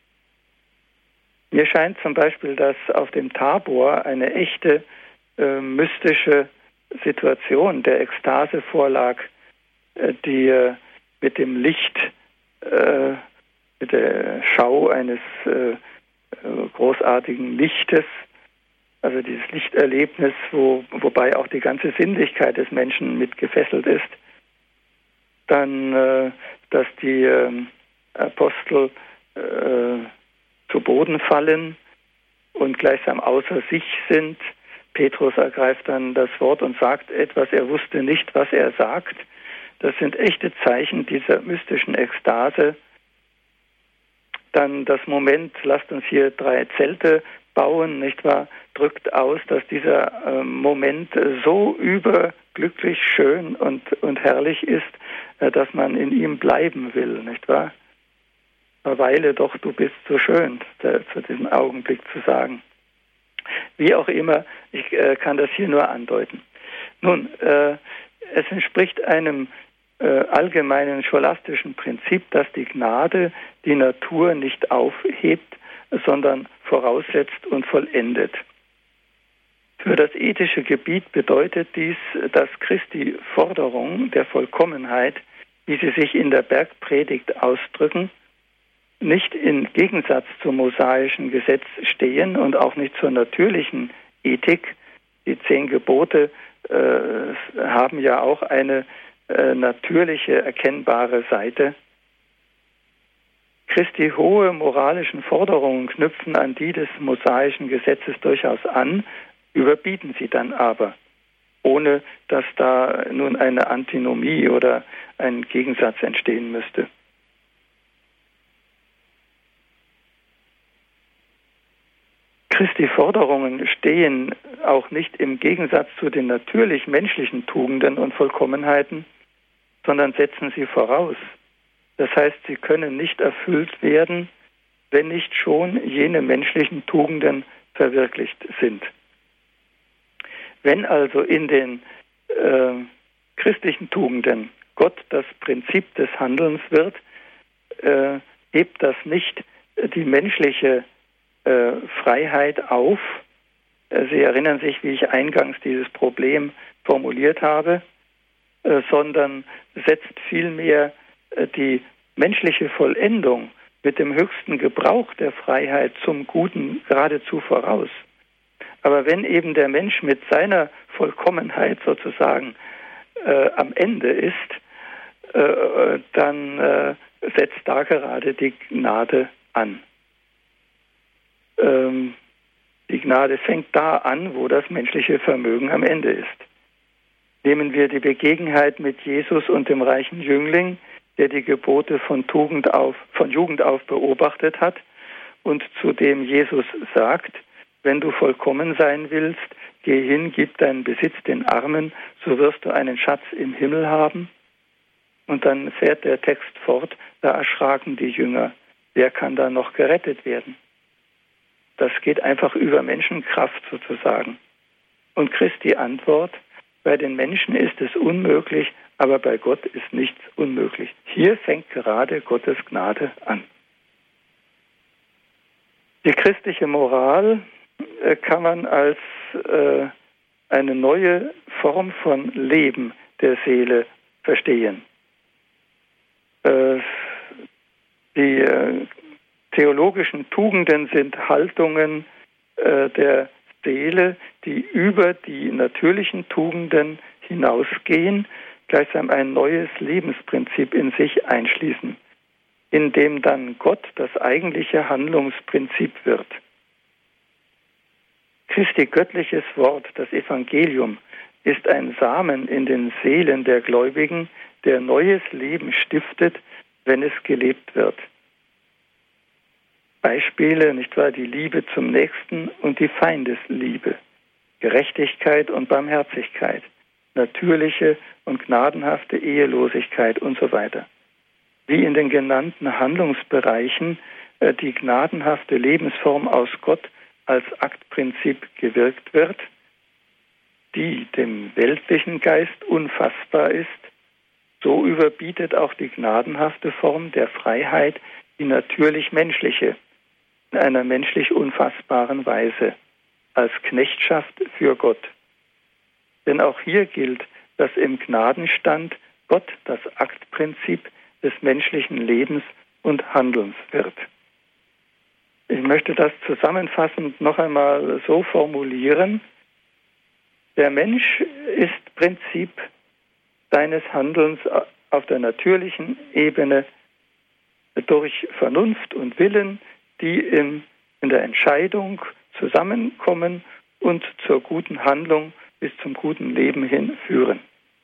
Mir scheint zum Beispiel, dass auf dem Tabor eine echte äh, mystische Situation der Ekstase vorlag, äh, die äh, mit dem Licht, äh, mit der Schau eines äh, großartigen Lichtes, also dieses Lichterlebnis, wo, wobei auch die ganze Sinnlichkeit des Menschen mit gefesselt ist, dann, äh, dass die äh, Apostel äh, zu Boden fallen und gleichsam außer sich sind. Petrus ergreift dann das Wort und sagt etwas, er wusste nicht, was er sagt. Das sind echte Zeichen dieser mystischen Ekstase. Dann das Moment, lasst uns hier drei Zelte bauen, nicht wahr, drückt aus, dass dieser äh, Moment so überglücklich, schön und, und herrlich ist, äh, dass man in ihm bleiben will, nicht wahr? Verweile doch, du bist so schön, der, zu diesem Augenblick zu sagen. Wie auch immer, ich äh, kann das hier nur andeuten. Nun, äh, es entspricht einem äh, allgemeinen scholastischen Prinzip, dass die Gnade die Natur nicht aufhebt, sondern voraussetzt und vollendet. Für das ethische Gebiet bedeutet dies, dass Christi Forderung der Vollkommenheit, wie sie sich in der Bergpredigt ausdrücken, nicht im Gegensatz zum mosaischen Gesetz stehen und auch nicht zur natürlichen Ethik. Die zehn Gebote äh, haben ja auch eine äh, natürliche, erkennbare Seite. Christi hohe moralischen Forderungen knüpfen an die des mosaischen Gesetzes durchaus an, überbieten sie dann aber, ohne dass da nun eine Antinomie oder ein Gegensatz entstehen müsste. Christi Forderungen stehen auch nicht im Gegensatz zu den natürlich-menschlichen Tugenden und Vollkommenheiten, sondern setzen sie voraus. Das heißt, sie können nicht erfüllt werden, wenn nicht schon jene menschlichen Tugenden verwirklicht sind. Wenn also in den äh, christlichen Tugenden Gott das Prinzip des Handelns wird, äh, hebt das nicht die menschliche äh, Freiheit auf. Äh, Sie erinnern sich, wie ich eingangs dieses Problem formuliert habe, äh, sondern setzt vielmehr äh, die menschliche Vollendung mit dem höchsten Gebrauch der Freiheit zum Guten geradezu voraus. Aber wenn eben der Mensch mit seiner Vollkommenheit sozusagen äh, am Ende ist, äh, dann äh, setzt da gerade die Gnade an. Ähm, die Gnade fängt da an, wo das menschliche Vermögen am Ende ist. Nehmen wir die Begebenheit mit Jesus und dem reichen Jüngling, der die Gebote von Tugend auf, von Jugend auf beobachtet hat und zu dem Jesus sagt: Wenn du vollkommen sein willst, geh hin, gib deinen Besitz den Armen, so wirst du einen Schatz im Himmel haben. Und dann fährt der Text fort, da erschraken die Jünger. Wer kann da noch gerettet werden? Das geht einfach über Menschenkraft sozusagen. Und Christi Antwort: Bei den Menschen ist es unmöglich, aber bei Gott ist nichts unmöglich. Hier fängt gerade Gottes Gnade an. Die christliche Moral kann man als äh, eine neue Form von Leben der Seele verstehen. Äh, die äh, theologischen Tugenden sind Haltungen äh, der Seele, die über die natürlichen Tugenden hinausgehen, gleichsam ein neues Lebensprinzip in sich einschließen, in dem dann Gott das eigentliche Handlungsprinzip wird. Christi göttliches Wort, das Evangelium, ist ein Samen in den Seelen der Gläubigen, der neues Leben stiftet, wenn es gelebt wird. Beispiele, nicht wahr, die Liebe zum Nächsten und die Feindesliebe, Gerechtigkeit und Barmherzigkeit, natürliche und gnadenhafte Ehelosigkeit und so weiter. Wie in den genannten Handlungsbereichen äh, die gnadenhafte Lebensform aus Gott als Aktprinzip gewirkt wird, die dem weltlichen Geist unfassbar ist, so überbietet auch die gnadenhafte Form der Freiheit die natürlich-menschliche in einer menschlich unfassbaren Weise als Knechtschaft für Gott. Denn auch hier gilt, dass im Gnadenstand Gott das Aktprinzip des menschlichen Lebens und Handelns wird. Ich möchte das zusammenfassend noch einmal so formulieren: Der Mensch ist Prinzip seines Handelns auf der natürlichen Ebene durch Vernunft und Willen, die in, in der Entscheidung zusammenkommen und zur guten Handlung bis zum guten Leben hin führen.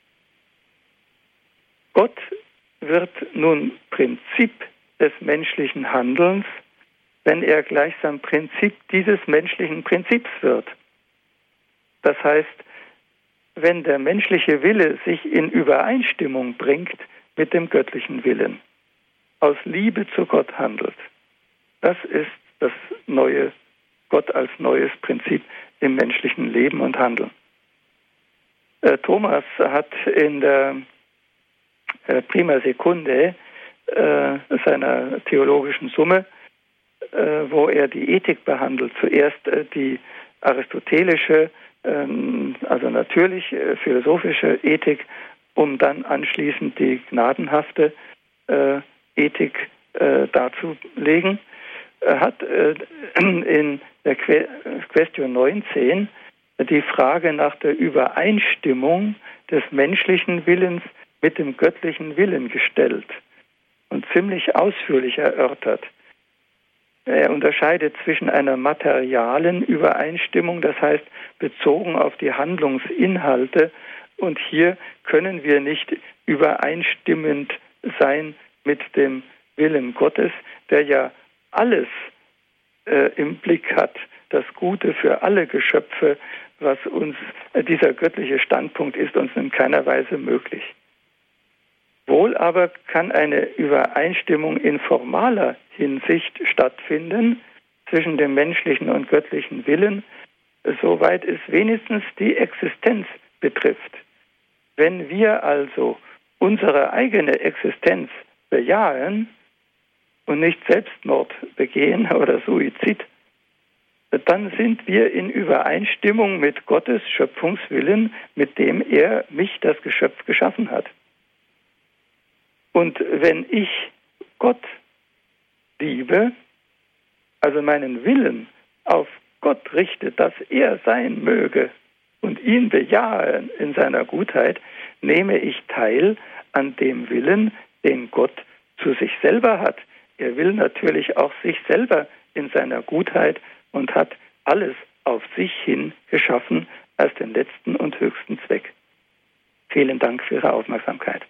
Gott wird nun Prinzip des menschlichen Handelns, wenn er gleichsam Prinzip dieses menschlichen Prinzips wird. Das heißt, wenn der menschliche Wille sich in Übereinstimmung bringt mit dem göttlichen Willen, aus Liebe zu Gott handelt. Das ist das neue Gott als neues Prinzip im menschlichen Leben und Handeln. Äh, Thomas hat in der äh, Prima Secunde äh, seiner theologischen Summe, äh, wo er die Ethik behandelt, zuerst äh, die aristotelische, äh, also natürlich äh, philosophische Ethik, um dann anschließend die gnadenhafte äh, Ethik äh, darzulegen. Er hat äh, in der que- Question neunzehn die Frage nach der Übereinstimmung des menschlichen Willens mit dem göttlichen Willen gestellt und ziemlich ausführlich erörtert. Er unterscheidet zwischen einer materialen Übereinstimmung, das heißt bezogen auf die Handlungsinhalte, und hier können wir nicht übereinstimmend sein mit dem Willen Gottes, der ja alles äh, im Blick hat, das Gute für alle Geschöpfe, was uns, äh, dieser göttliche Standpunkt ist uns in keiner Weise möglich. Wohl aber kann eine Übereinstimmung in formaler Hinsicht stattfinden zwischen dem menschlichen und göttlichen Willen, soweit es wenigstens die Existenz betrifft. Wenn wir also unsere eigene Existenz bejahen und nicht Selbstmord begehen oder Suizid, dann sind wir in Übereinstimmung mit Gottes Schöpfungswillen, mit dem er mich, das Geschöpf, geschaffen hat. Und wenn ich Gott liebe, also meinen Willen auf Gott richte, dass er sein möge und ihn bejahe in seiner Gutheit, nehme ich teil an dem Willen, den Gott zu sich selber hat. Er will natürlich auch sich selber in seiner Gutheit und hat alles auf sich hin geschaffen als den letzten und höchsten Zweck. Vielen Dank für Ihre Aufmerksamkeit.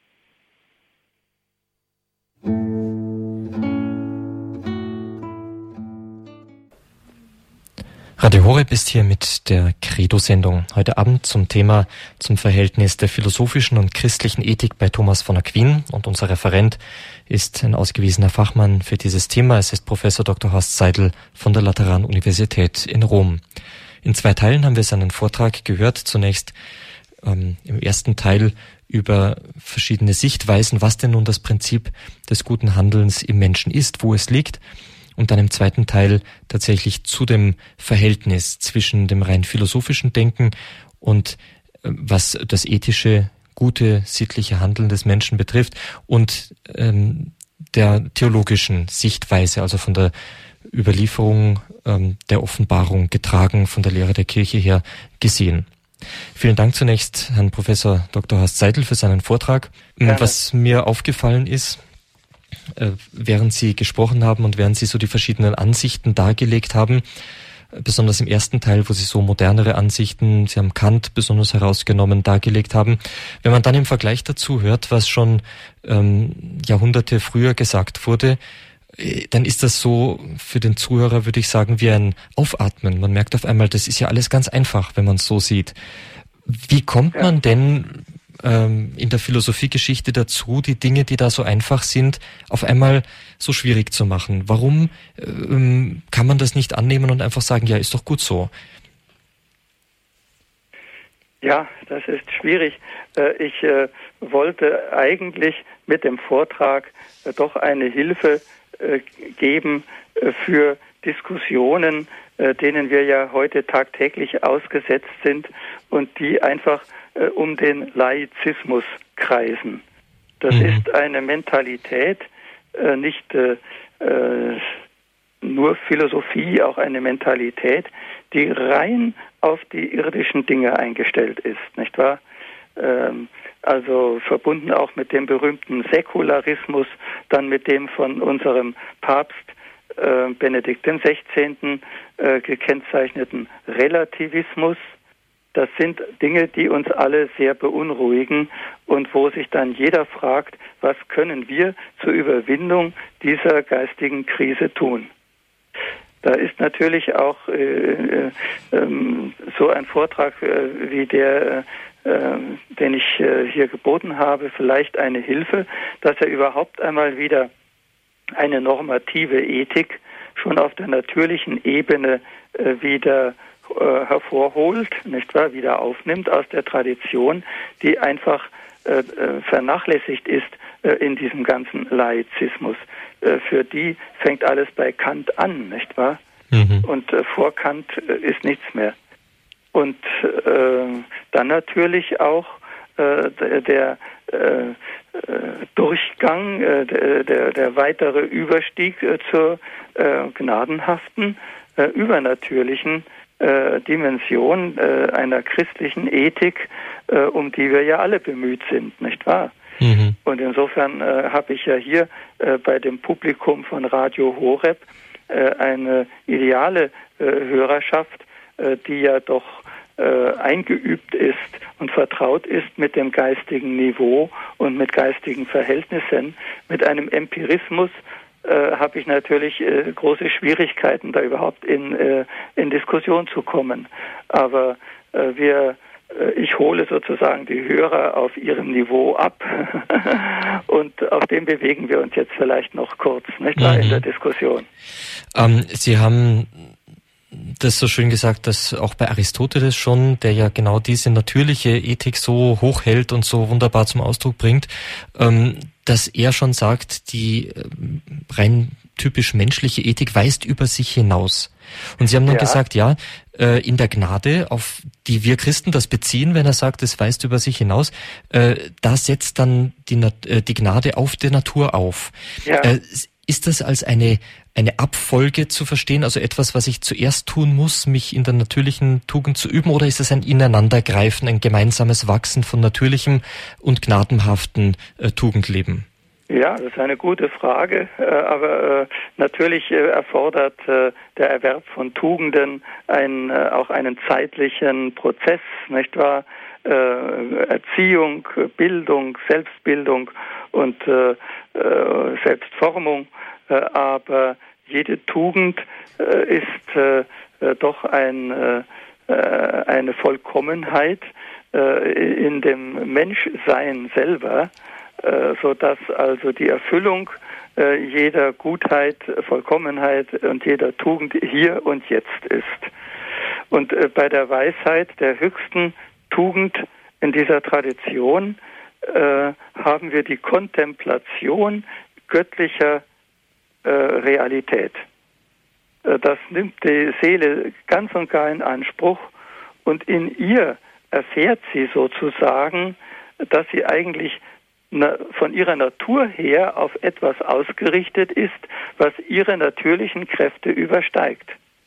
Radio Horeb ist hier mit der Credo-Sendung. Heute Abend zum Thema zum Verhältnis der philosophischen und christlichen Ethik bei Thomas von Aquin. Und unser Referent ist ein ausgewiesener Fachmann für dieses Thema. Es ist Professor Doktor Horst Seidel von der Lateranuniversität in Rom. In zwei Teilen haben wir seinen Vortrag gehört. Zunächst ähm, im ersten Teil über verschiedene Sichtweisen, was denn nun das Prinzip des guten Handelns im Menschen ist, wo es liegt. Und dann im zweiten Teil tatsächlich zu dem Verhältnis zwischen dem rein philosophischen Denken und äh, was das ethische, gute, sittliche Handeln des Menschen betrifft und ähm, der theologischen Sichtweise, also von der Überlieferung ähm, der Offenbarung getragen, von der Lehre der Kirche her gesehen. Vielen Dank zunächst Herrn Professor Doktor Horst Seidel für seinen Vortrag. Gerne. Was mir aufgefallen ist, während Sie gesprochen haben und während Sie so die verschiedenen Ansichten dargelegt haben, besonders im ersten Teil, wo Sie so modernere Ansichten, Sie haben Kant besonders herausgenommen, dargelegt haben. Wenn man dann im Vergleich dazu hört, was schon ähm, Jahrhunderte früher gesagt wurde, dann ist das so für den Zuhörer, würde ich sagen, wie ein Aufatmen. Man merkt auf einmal, das ist ja alles ganz einfach, wenn man es so sieht. Wie kommt ja. man denn in der Philosophiegeschichte dazu, die Dinge, die da so einfach sind, auf einmal so schwierig zu machen? Warum ähm, kann man das nicht annehmen und einfach sagen, ja, ist doch gut so? Ja, das ist schwierig. Ich äh, wollte eigentlich mit dem Vortrag äh, doch eine Hilfe äh, geben äh, für Diskussionen, äh, denen wir ja heute tagtäglich ausgesetzt sind und die einfach äh, um den Laizismus kreisen. Das mhm. ist eine Mentalität, äh, nicht äh, äh, nur Philosophie, auch eine Mentalität, die rein auf die irdischen Dinge eingestellt ist, nicht wahr? Ähm, also verbunden auch mit dem berühmten Säkularismus, dann mit dem von unserem Papst äh, Benedikt dem Sechzehnten äh, gekennzeichneten Relativismus. Das sind Dinge, die uns alle sehr beunruhigen und wo sich dann jeder fragt, was können wir zur Überwindung dieser geistigen Krise tun? Da ist natürlich auch äh, äh, ähm, so ein Vortrag äh, wie der, äh, den ich äh, hier geboten habe, vielleicht eine Hilfe, dass er überhaupt einmal wieder eine normative Ethik schon auf der natürlichen Ebene äh, wieder äh, hervorholt, nicht wahr, wieder aufnimmt aus der Tradition, die einfach äh, vernachlässigt ist äh, in diesem ganzen Laizismus. Äh, für die fängt alles bei Kant an, nicht wahr? Mhm. Und äh, vor Kant äh, ist nichts mehr. Und äh, dann natürlich auch äh, der äh, Durchgang, äh, der, der, der weitere Überstieg äh, zur äh, gnadenhaften, äh, übernatürlichen äh, Dimension äh, einer christlichen Ethik, äh, um die wir ja alle bemüht sind, nicht wahr? Mhm. Und insofern äh, habe ich ja hier äh, bei dem Publikum von Radio Horeb äh, eine ideale äh, Hörerschaft, äh, die ja doch äh, eingeübt ist und vertraut ist mit dem geistigen Niveau und mit geistigen Verhältnissen. Mit einem Empirismus äh, habe ich natürlich äh, große Schwierigkeiten, da überhaupt in, äh, in Diskussion zu kommen. Aber äh, wir Ich hole sozusagen die Hörer auf ihrem Niveau ab und auf dem bewegen wir uns jetzt vielleicht noch kurz, nicht wahr, mhm. in der Diskussion. Ähm, Sie haben das so schön gesagt, dass auch bei Aristoteles schon, der ja genau diese natürliche Ethik so hochhält und so wunderbar zum Ausdruck bringt, ähm, dass er schon sagt, die rein typisch menschliche Ethik weist über sich hinaus. Und Sie haben dann ja. gesagt, ja, äh, in der Gnade, auf die wir Christen das beziehen, wenn er sagt, es weist über sich hinaus, äh, da setzt dann die, Nat- äh, die Gnade auf der Natur auf. Ja. Äh, ist das als eine, eine Abfolge zu verstehen, also etwas, was ich zuerst tun muss, mich in der natürlichen Tugend zu üben, oder ist es ein Ineinandergreifen, ein gemeinsames Wachsen von natürlichem und gnadenhaften äh, Tugendleben? Ja, das ist eine gute Frage, aber natürlich erfordert der Erwerb von Tugenden einen, auch einen zeitlichen Prozess, nicht wahr? Erziehung, Bildung, Selbstbildung und Selbstformung, aber jede Tugend ist doch ein, eine Vollkommenheit in dem Menschsein selber, so dass also die Erfüllung äh, jeder Gutheit, Vollkommenheit und jeder Tugend hier und jetzt ist. Und äh, bei der Weisheit der höchsten Tugend in dieser Tradition äh, haben wir die Kontemplation göttlicher äh, Realität. Äh, das nimmt die Seele ganz und gar in Anspruch und in ihr erfährt sie sozusagen, dass sie eigentlich von ihrer Natur her auf etwas ausgerichtet ist, was ihre natürlichen Kräfte übersteigt.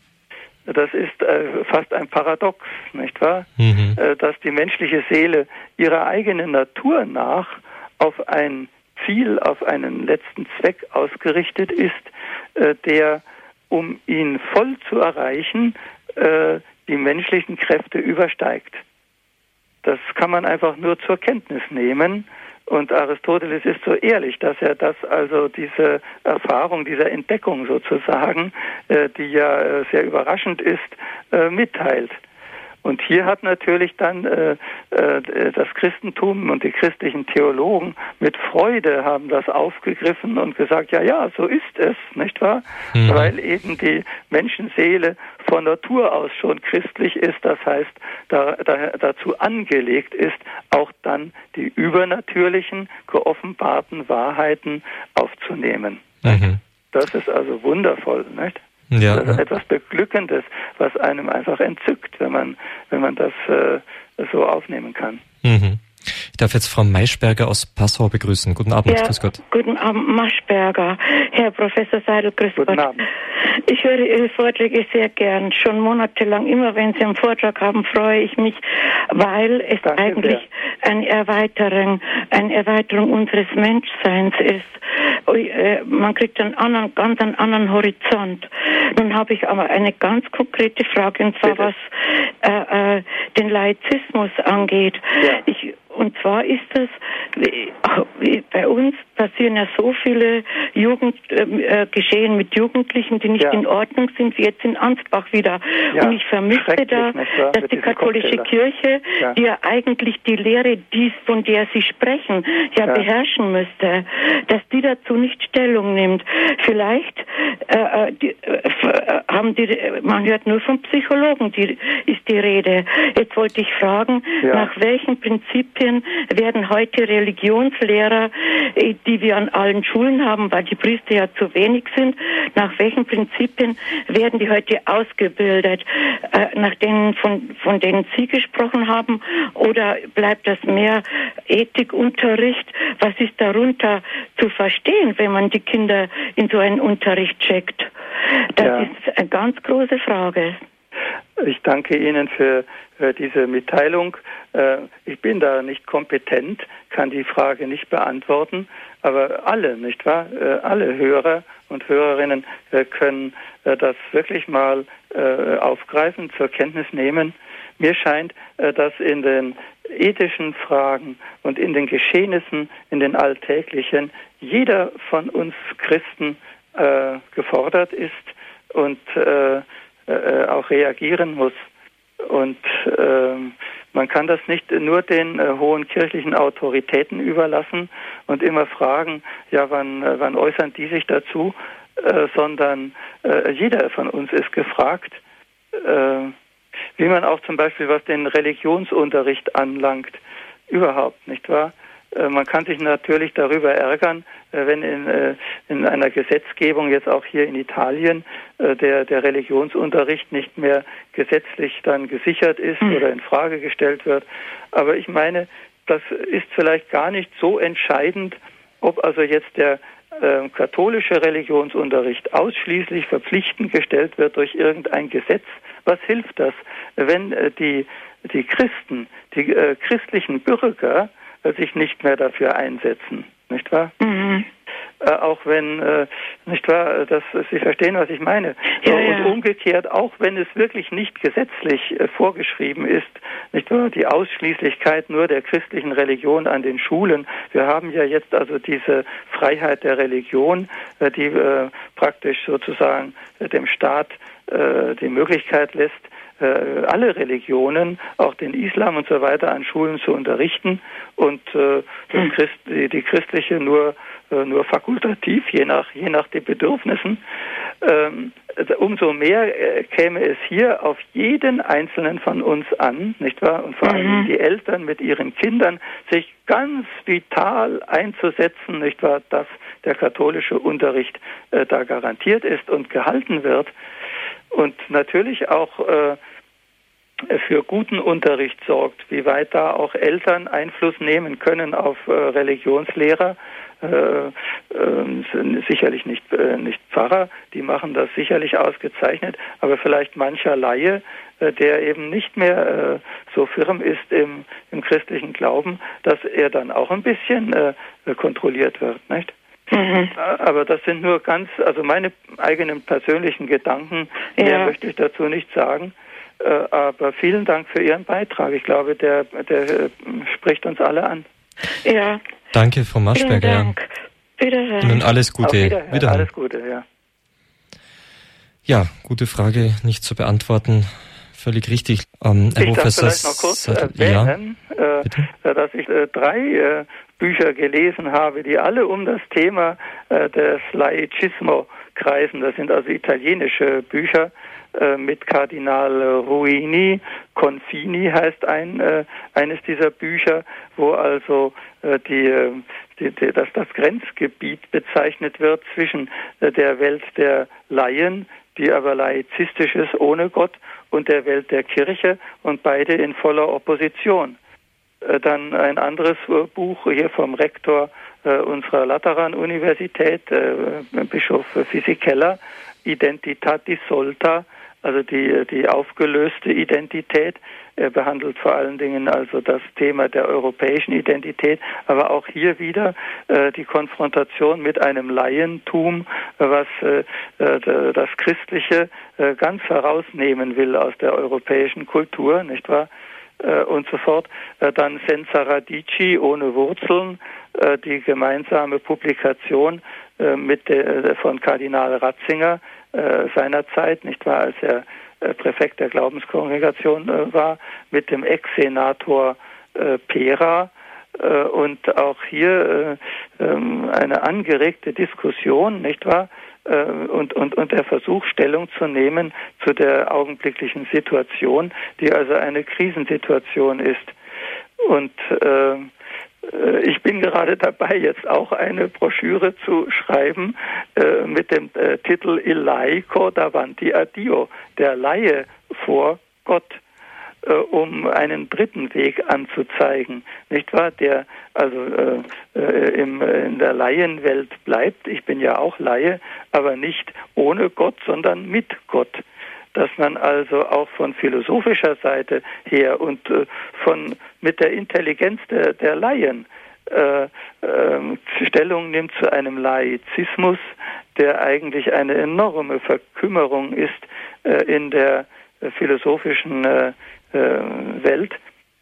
Das ist äh, fast ein Paradox, nicht wahr? Mhm. Äh, dass die menschliche Seele ihrer eigenen Natur nach auf ein Ziel, auf einen letzten Zweck ausgerichtet ist, äh, der, um ihn voll zu erreichen, äh, die menschlichen Kräfte übersteigt. Das kann man einfach nur zur Kenntnis nehmen. Und Aristoteles ist so ehrlich, dass er das, also diese Erfahrung, diese Entdeckung sozusagen, äh, die ja äh, sehr überraschend ist, äh, mitteilt. Und hier hat natürlich dann äh, äh, das Christentum und die christlichen Theologen mit Freude haben das aufgegriffen und gesagt, ja, ja, so ist es, nicht wahr? Mhm. Weil eben die Menschenseele von Natur aus schon christlich ist, das heißt, da, da, dazu angelegt ist, auch dann die übernatürlichen, geoffenbarten Wahrheiten aufzunehmen. Mhm. Das ist also wundervoll, nicht? Ja, das ist ja. etwas Beglückendes, was einem einfach entzückt, wenn man, wenn man das äh, so aufnehmen kann. Mhm. Ich darf jetzt Frau Maischberger aus Passau begrüßen. Guten Abend, ja, grüß Gott. Guten Abend, Maischberger. Herr Professor Seidel, grüß guten Gott. Abend. Ich höre Ihre Vorträge sehr gern. Schon monatelang, immer wenn Sie einen Vortrag haben, freue ich mich, weil es Danke eigentlich sehr. eine Erweiterung, eine Erweiterung unseres Menschseins ist. Man kriegt einen anderen, ganz einen anderen Horizont. Nun habe ich aber eine ganz konkrete Frage, und zwar Bitte. was äh, äh, den Laizismus angeht. Ja. Ich Und zwar ist das wie, wie bei uns, passieren ja so viele Jugend, äh, Geschehen mit Jugendlichen, die nicht ja. in Ordnung sind, wie jetzt in Ansbach wieder. Ja, und ich vermisse da, dass die katholische Cocktail. Kirche, ja. die ja eigentlich die Lehre, dies, von der sie sprechen, ja, ja beherrschen müsste, dass die dazu nicht Stellung nimmt. Vielleicht äh, die, äh, haben die, man hört nur von Psychologen, die, ist die Rede. Jetzt wollte ich fragen, ja. nach welchen Prinzipien werden heute Religionslehrer, die wir an allen Schulen haben, weil die Priester ja zu wenig sind, nach welchen Prinzipien werden die heute ausgebildet? Äh, nach denen, von, von denen Sie gesprochen haben? Oder bleibt das mehr Ethikunterricht? Was ist darunter zu verstehen, wenn man die Kinder in so einen Unterricht checkt? Das ja. ist eine ganz große Frage. Ich danke Ihnen für, für diese Mitteilung. Ich bin da nicht kompetent, kann die Frage nicht beantworten, aber alle, nicht wahr? Alle Hörer und Hörerinnen können das wirklich mal aufgreifen, zur Kenntnis nehmen. Mir scheint, dass in den ethischen Fragen und in den Geschehnissen, in den alltäglichen, jeder von uns Christen gefordert ist und Äh, auch reagieren muss. Und äh, man kann das nicht nur den äh, hohen kirchlichen Autoritäten überlassen und immer fragen, ja, wann, äh, wann äußern die sich dazu, äh, sondern äh, jeder von uns ist gefragt, äh, wie man auch zum Beispiel, was den Religionsunterricht anlangt, überhaupt, nicht wahr? Man kann sich natürlich darüber ärgern, wenn in, in einer Gesetzgebung, jetzt auch hier in Italien, der, der Religionsunterricht nicht mehr gesetzlich dann gesichert ist oder in Frage gestellt wird. Aber ich meine, das ist vielleicht gar nicht so entscheidend, ob also jetzt der äh, katholische Religionsunterricht ausschließlich verpflichtend gestellt wird durch irgendein Gesetz. Was hilft das, wenn äh, die, die Christen, die äh, christlichen Bürger sich nicht mehr dafür einsetzen, nicht wahr? Mhm. Äh, auch wenn, äh, nicht wahr, dass Sie verstehen, was ich meine. Ja, und ja. umgekehrt, auch wenn es wirklich nicht gesetzlich äh, vorgeschrieben ist, nicht wahr, die Ausschließlichkeit nur der christlichen Religion an den Schulen. Wir haben ja jetzt also diese Freiheit der Religion, äh, die äh, praktisch sozusagen äh, dem Staat äh, die Möglichkeit lässt, alle Religionen, auch den Islam und so weiter, an Schulen zu unterrichten und äh, das Christ, die, die christliche nur äh, nur fakultativ, je nach je nach den Bedürfnissen. Ähm, umso mehr äh, käme es hier auf jeden Einzelnen von uns an, nicht wahr? Und vor mhm. allem die Eltern mit ihren Kindern, sich ganz vital einzusetzen, nicht wahr, dass der katholische Unterricht äh, da garantiert ist und gehalten wird. Und natürlich auch äh, für guten Unterricht sorgt, wie weit da auch Eltern Einfluss nehmen können auf äh, Religionslehrer. Äh, äh, sicherlich nicht, äh, nicht Pfarrer, die machen das sicherlich ausgezeichnet, aber vielleicht mancher Laie, äh, der eben nicht mehr äh, so firm ist im, im christlichen Glauben, dass er dann auch ein bisschen äh, kontrolliert wird, nicht? Mhm. Aber das sind nur ganz, also meine eigenen persönlichen Gedanken, ja. Mehr möchte ich dazu nicht sagen. Aber vielen Dank für Ihren Beitrag. Ich glaube, der, der spricht uns alle an. Ja. Danke, Frau Maschberger. Vielen Dank. Wiederhören. Ihnen alles Gute. Wiederhören. Wiederhören. Alles Gute, ja. Ja, gute Frage, nicht zu beantworten. Völlig richtig. Ähm, Herr ich Professor, darf vielleicht noch kurz erwähnen, ja, äh, dass ich äh, drei äh, Bücher gelesen habe, die alle um das Thema äh, des Laicismo kreisen. Das sind also italienische Bücher äh, mit Kardinal Ruini. Confini heißt ein äh, eines dieser Bücher, wo also äh, die, die, die dass das Grenzgebiet bezeichnet wird zwischen äh, der Welt der Laien, die aber laizistisch ist ohne Gott, und der Welt der Kirche, und beide in voller Opposition. Dann ein anderes Buch hier vom Rektor äh, unserer Lateran-Universität, äh, Bischof Fisichella, Identità dissolta, also die, die aufgelöste Identität. Er behandelt vor allen Dingen also das Thema der europäischen Identität, aber auch hier wieder äh, die Konfrontation mit einem Laientum, was äh, das Christliche äh, ganz herausnehmen will aus der europäischen Kultur, nicht wahr? äh, und so fort. Äh, dann Senza Radici, ohne Wurzeln, äh, die gemeinsame Publikation äh, mit de, von Kardinal Ratzinger äh, seinerzeit, nicht wahr, als er äh, Präfekt der Glaubenskongregation äh, war, mit dem Ex-Senator äh, Pera. Äh, und auch hier äh, äh, eine angeregte Diskussion, nicht wahr? Und, und, und der Versuch, Stellung zu nehmen zu der augenblicklichen Situation, die also eine Krisensituation ist. Und äh, ich bin gerade dabei, jetzt auch eine Broschüre zu schreiben äh, mit dem äh, Titel Il laico davanti a Dio, der Laie vor Gott, äh, um einen dritten Weg anzuzeigen, nicht wahr? Der also äh, äh, im, in der Laienwelt bleibt. Ich bin ja auch Laie, aber nicht ohne Gott, sondern mit Gott. Dass man also auch von philosophischer Seite her und äh, von mit der Intelligenz der, der Laien äh, äh, Stellung nimmt zu einem Laizismus, der eigentlich eine enorme Verkümmerung ist äh, in der äh, philosophischen äh, Welt,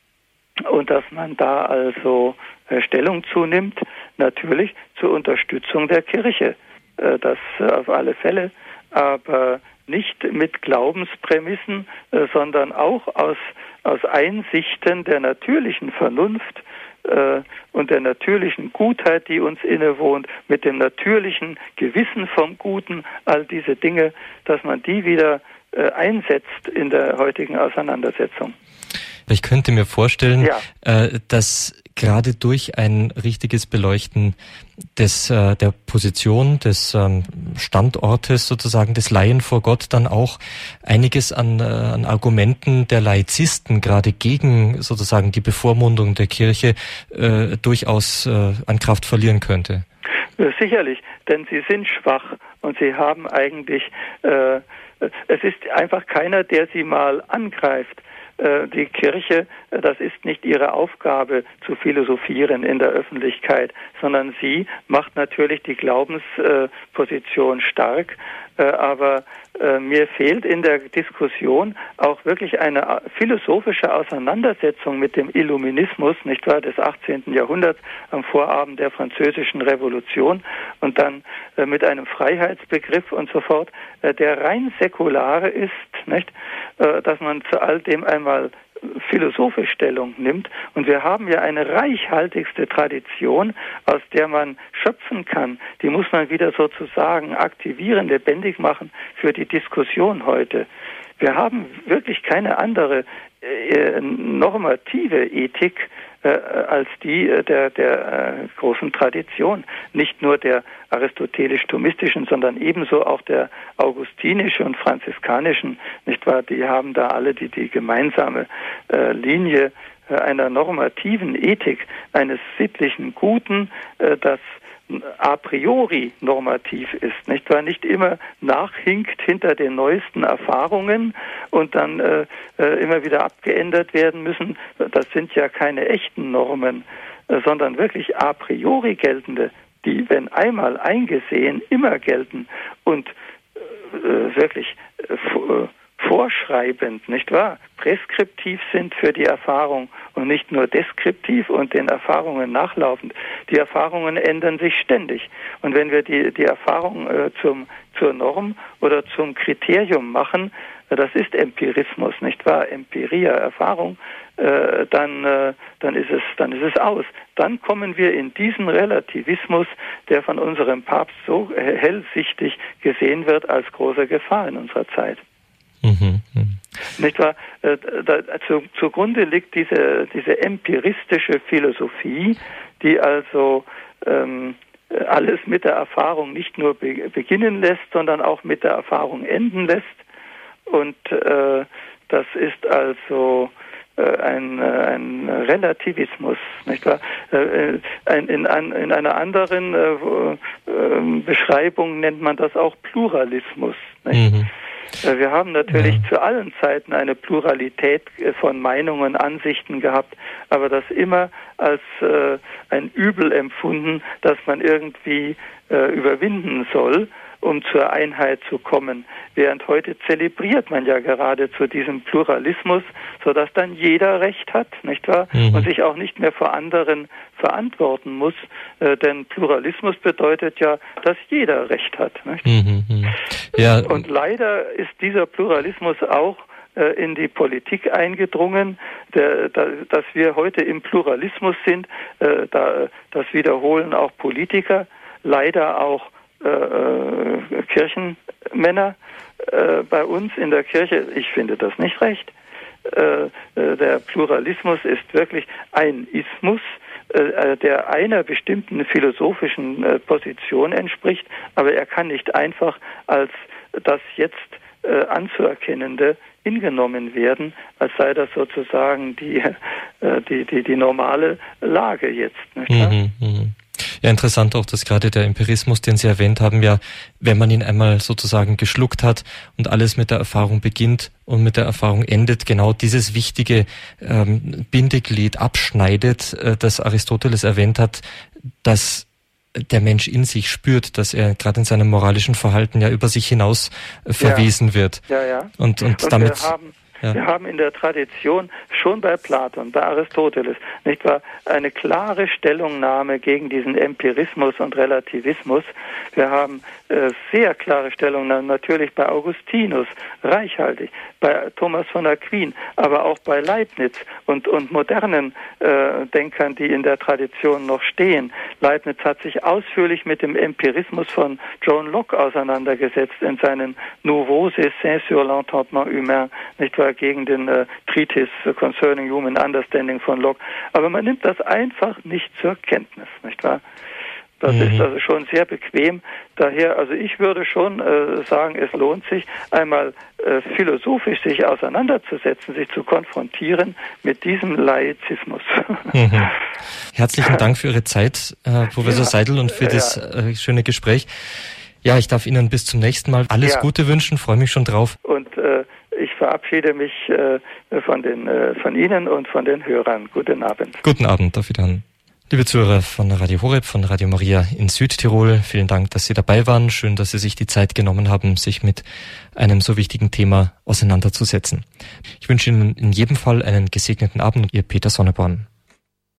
und dass man da also äh, Stellung zunimmt, natürlich zur Unterstützung der Kirche, äh, das äh, auf alle Fälle, aber nicht mit Glaubensprämissen, äh, sondern auch aus, aus Einsichten der natürlichen Vernunft äh, und der natürlichen Gutheit, die uns innewohnt, mit dem natürlichen Gewissen vom Guten, all diese Dinge, dass man die wieder äh, einsetzt in der heutigen Auseinandersetzung. Ich könnte mir vorstellen, ja. äh, dass gerade durch ein richtiges Beleuchten des äh, der Position des ähm, Standortes sozusagen des Laien vor Gott dann auch einiges an, äh, an Argumenten der Laizisten gerade gegen sozusagen die Bevormundung der Kirche äh, durchaus äh, an Kraft verlieren könnte. Sicherlich, denn sie sind schwach und sie haben eigentlich, äh, es ist einfach keiner, der sie mal angreift. Die Kirche, das ist nicht ihre Aufgabe zu philosophieren in der Öffentlichkeit, sondern sie macht natürlich die Glaubensposition stark, aber mir fehlt in der Diskussion auch wirklich eine philosophische Auseinandersetzung mit dem Illuminismus, nicht wahr, des achtzehnten Jahrhunderts am Vorabend der Französischen Revolution und dann mit einem Freiheitsbegriff und so fort, der rein säkulare ist, nicht, dass man zu all dem einmal philosophisch Stellung nimmt. Und wir haben ja eine reichhaltigste Tradition, aus der man schöpfen kann. Die muss man wieder sozusagen aktivieren, lebendig machen für die Diskussion heute. Wir haben wirklich keine andere äh, normative Ethik äh, als die der, der äh, großen Tradition. Nicht nur der aristotelisch-thomistischen, sondern ebenso auch der augustinischen und franziskanischen, nicht wahr? Die haben da alle die, die gemeinsame äh, Linie äh, einer normativen Ethik, eines sittlichen Guten, äh, das a priori normativ ist, nicht wahr? Nicht immer nachhinkt hinter den neuesten Erfahrungen und dann äh, äh, immer wieder abgeändert werden müssen. Das sind ja keine echten Normen, äh, sondern wirklich a priori geltende, die, wenn einmal eingesehen, immer gelten und äh, wirklich äh, vorschreibend, nicht wahr? Präskriptiv sind für die Erfahrung und nicht nur deskriptiv und den Erfahrungen nachlaufend. Die Erfahrungen ändern sich ständig. Und wenn wir die, die Erfahrung äh, zum, zur Norm oder zum Kriterium machen, äh, das ist Empirismus, nicht wahr? Empiria, Erfahrung, äh, dann, äh, dann ist es, dann ist es aus. Dann kommen wir in diesen Relativismus, der von unserem Papst so hellsichtig gesehen wird als große Gefahr in unserer Zeit. Mhm, mh. Nicht wahr? Äh, da, zu, zugrunde liegt diese, diese empiristische Philosophie, die also ähm, alles mit der Erfahrung nicht nur be- beginnen lässt, sondern auch mit der Erfahrung enden lässt. Und äh, das ist also äh, ein, ein Relativismus, nicht wahr? Äh, ein, in, ein, in einer anderen äh, äh, Beschreibung nennt man das auch Pluralismus, nicht? Mhm. Wir haben natürlich ja. zu allen Zeiten eine Pluralität von Meinungen, Ansichten gehabt, aber das immer als äh, ein Übel empfunden, das man irgendwie äh, überwinden soll. um zur Einheit zu kommen. Während heute zelebriert man ja geradezu diesen Pluralismus, sodass dann jeder Recht hat, nicht wahr? Mhm. Und sich auch nicht mehr vor anderen verantworten muss, äh, denn Pluralismus bedeutet ja, dass jeder Recht hat. Nicht? Mhm, mh. Ja. Und leider ist dieser Pluralismus auch äh, in die Politik eingedrungen, der, da, dass wir heute im Pluralismus sind, äh, da, das wiederholen auch Politiker, leider auch äh, Kirchenmänner äh, bei uns in der Kirche. Ich finde das nicht recht. Äh, äh, der Pluralismus ist wirklich ein Ismus, äh, der einer bestimmten philosophischen äh, Position entspricht, aber er kann nicht einfach als das jetzt äh, anzuerkennende hingenommen werden, als sei das sozusagen die, äh, die, die, die normale Lage jetzt. Nicht wahr? Mhm, mh. Ja, interessant auch, dass gerade der Empirismus, den Sie erwähnt haben, ja, wenn man ihn einmal sozusagen geschluckt hat und alles mit der Erfahrung beginnt und mit der Erfahrung endet, genau dieses wichtige ähm, Bindeglied abschneidet, äh, das Aristoteles erwähnt hat, dass der Mensch in sich spürt, dass er gerade in seinem moralischen Verhalten ja über sich hinaus äh, verwiesen ja. wird. Ja, ja. Und, und, und damit... Wir haben Ja. Wir haben in der Tradition schon bei Platon, bei Aristoteles, nicht wahr, eine klare Stellungnahme gegen diesen Empirismus und Relativismus. Wir haben äh, sehr klare Stellungnahmen natürlich bei Augustinus, reichhaltig, bei Thomas von Aquin, aber auch bei Leibniz und, und modernen äh, Denkern, die in der Tradition noch stehen. Leibniz hat sich ausführlich mit dem Empirismus von John Locke auseinandergesetzt in seinen Nouveaux Essais sur l'entendement humain, nicht wahr, gegen den äh, Treatise Concerning Human Understanding von Locke. Aber man nimmt das einfach nicht zur Kenntnis, nicht wahr? Das mhm. ist also schon sehr bequem. Daher, also ich würde schon äh, sagen, es lohnt sich, einmal äh, philosophisch sich auseinanderzusetzen, sich zu konfrontieren mit diesem Laizismus. Mhm. Herzlichen Dank für Ihre Zeit, äh, Professor ja, Seidel, und für ja. das äh, schöne Gespräch. Ja, ich darf Ihnen bis zum nächsten Mal alles ja. Gute wünschen, freue mich schon drauf. Und äh, ich verabschiede mich äh, von, den, äh, von Ihnen und von den Hörern. Guten Abend. Guten Abend, auf Wiedersehen. Liebe Zuhörer von Radio Horeb, von Radio Maria in Südtirol, vielen Dank, dass Sie dabei waren. Schön, dass Sie sich die Zeit genommen haben, sich mit einem so wichtigen Thema auseinanderzusetzen. Ich wünsche Ihnen in jedem Fall einen gesegneten Abend. Ihr Peter Sonneborn.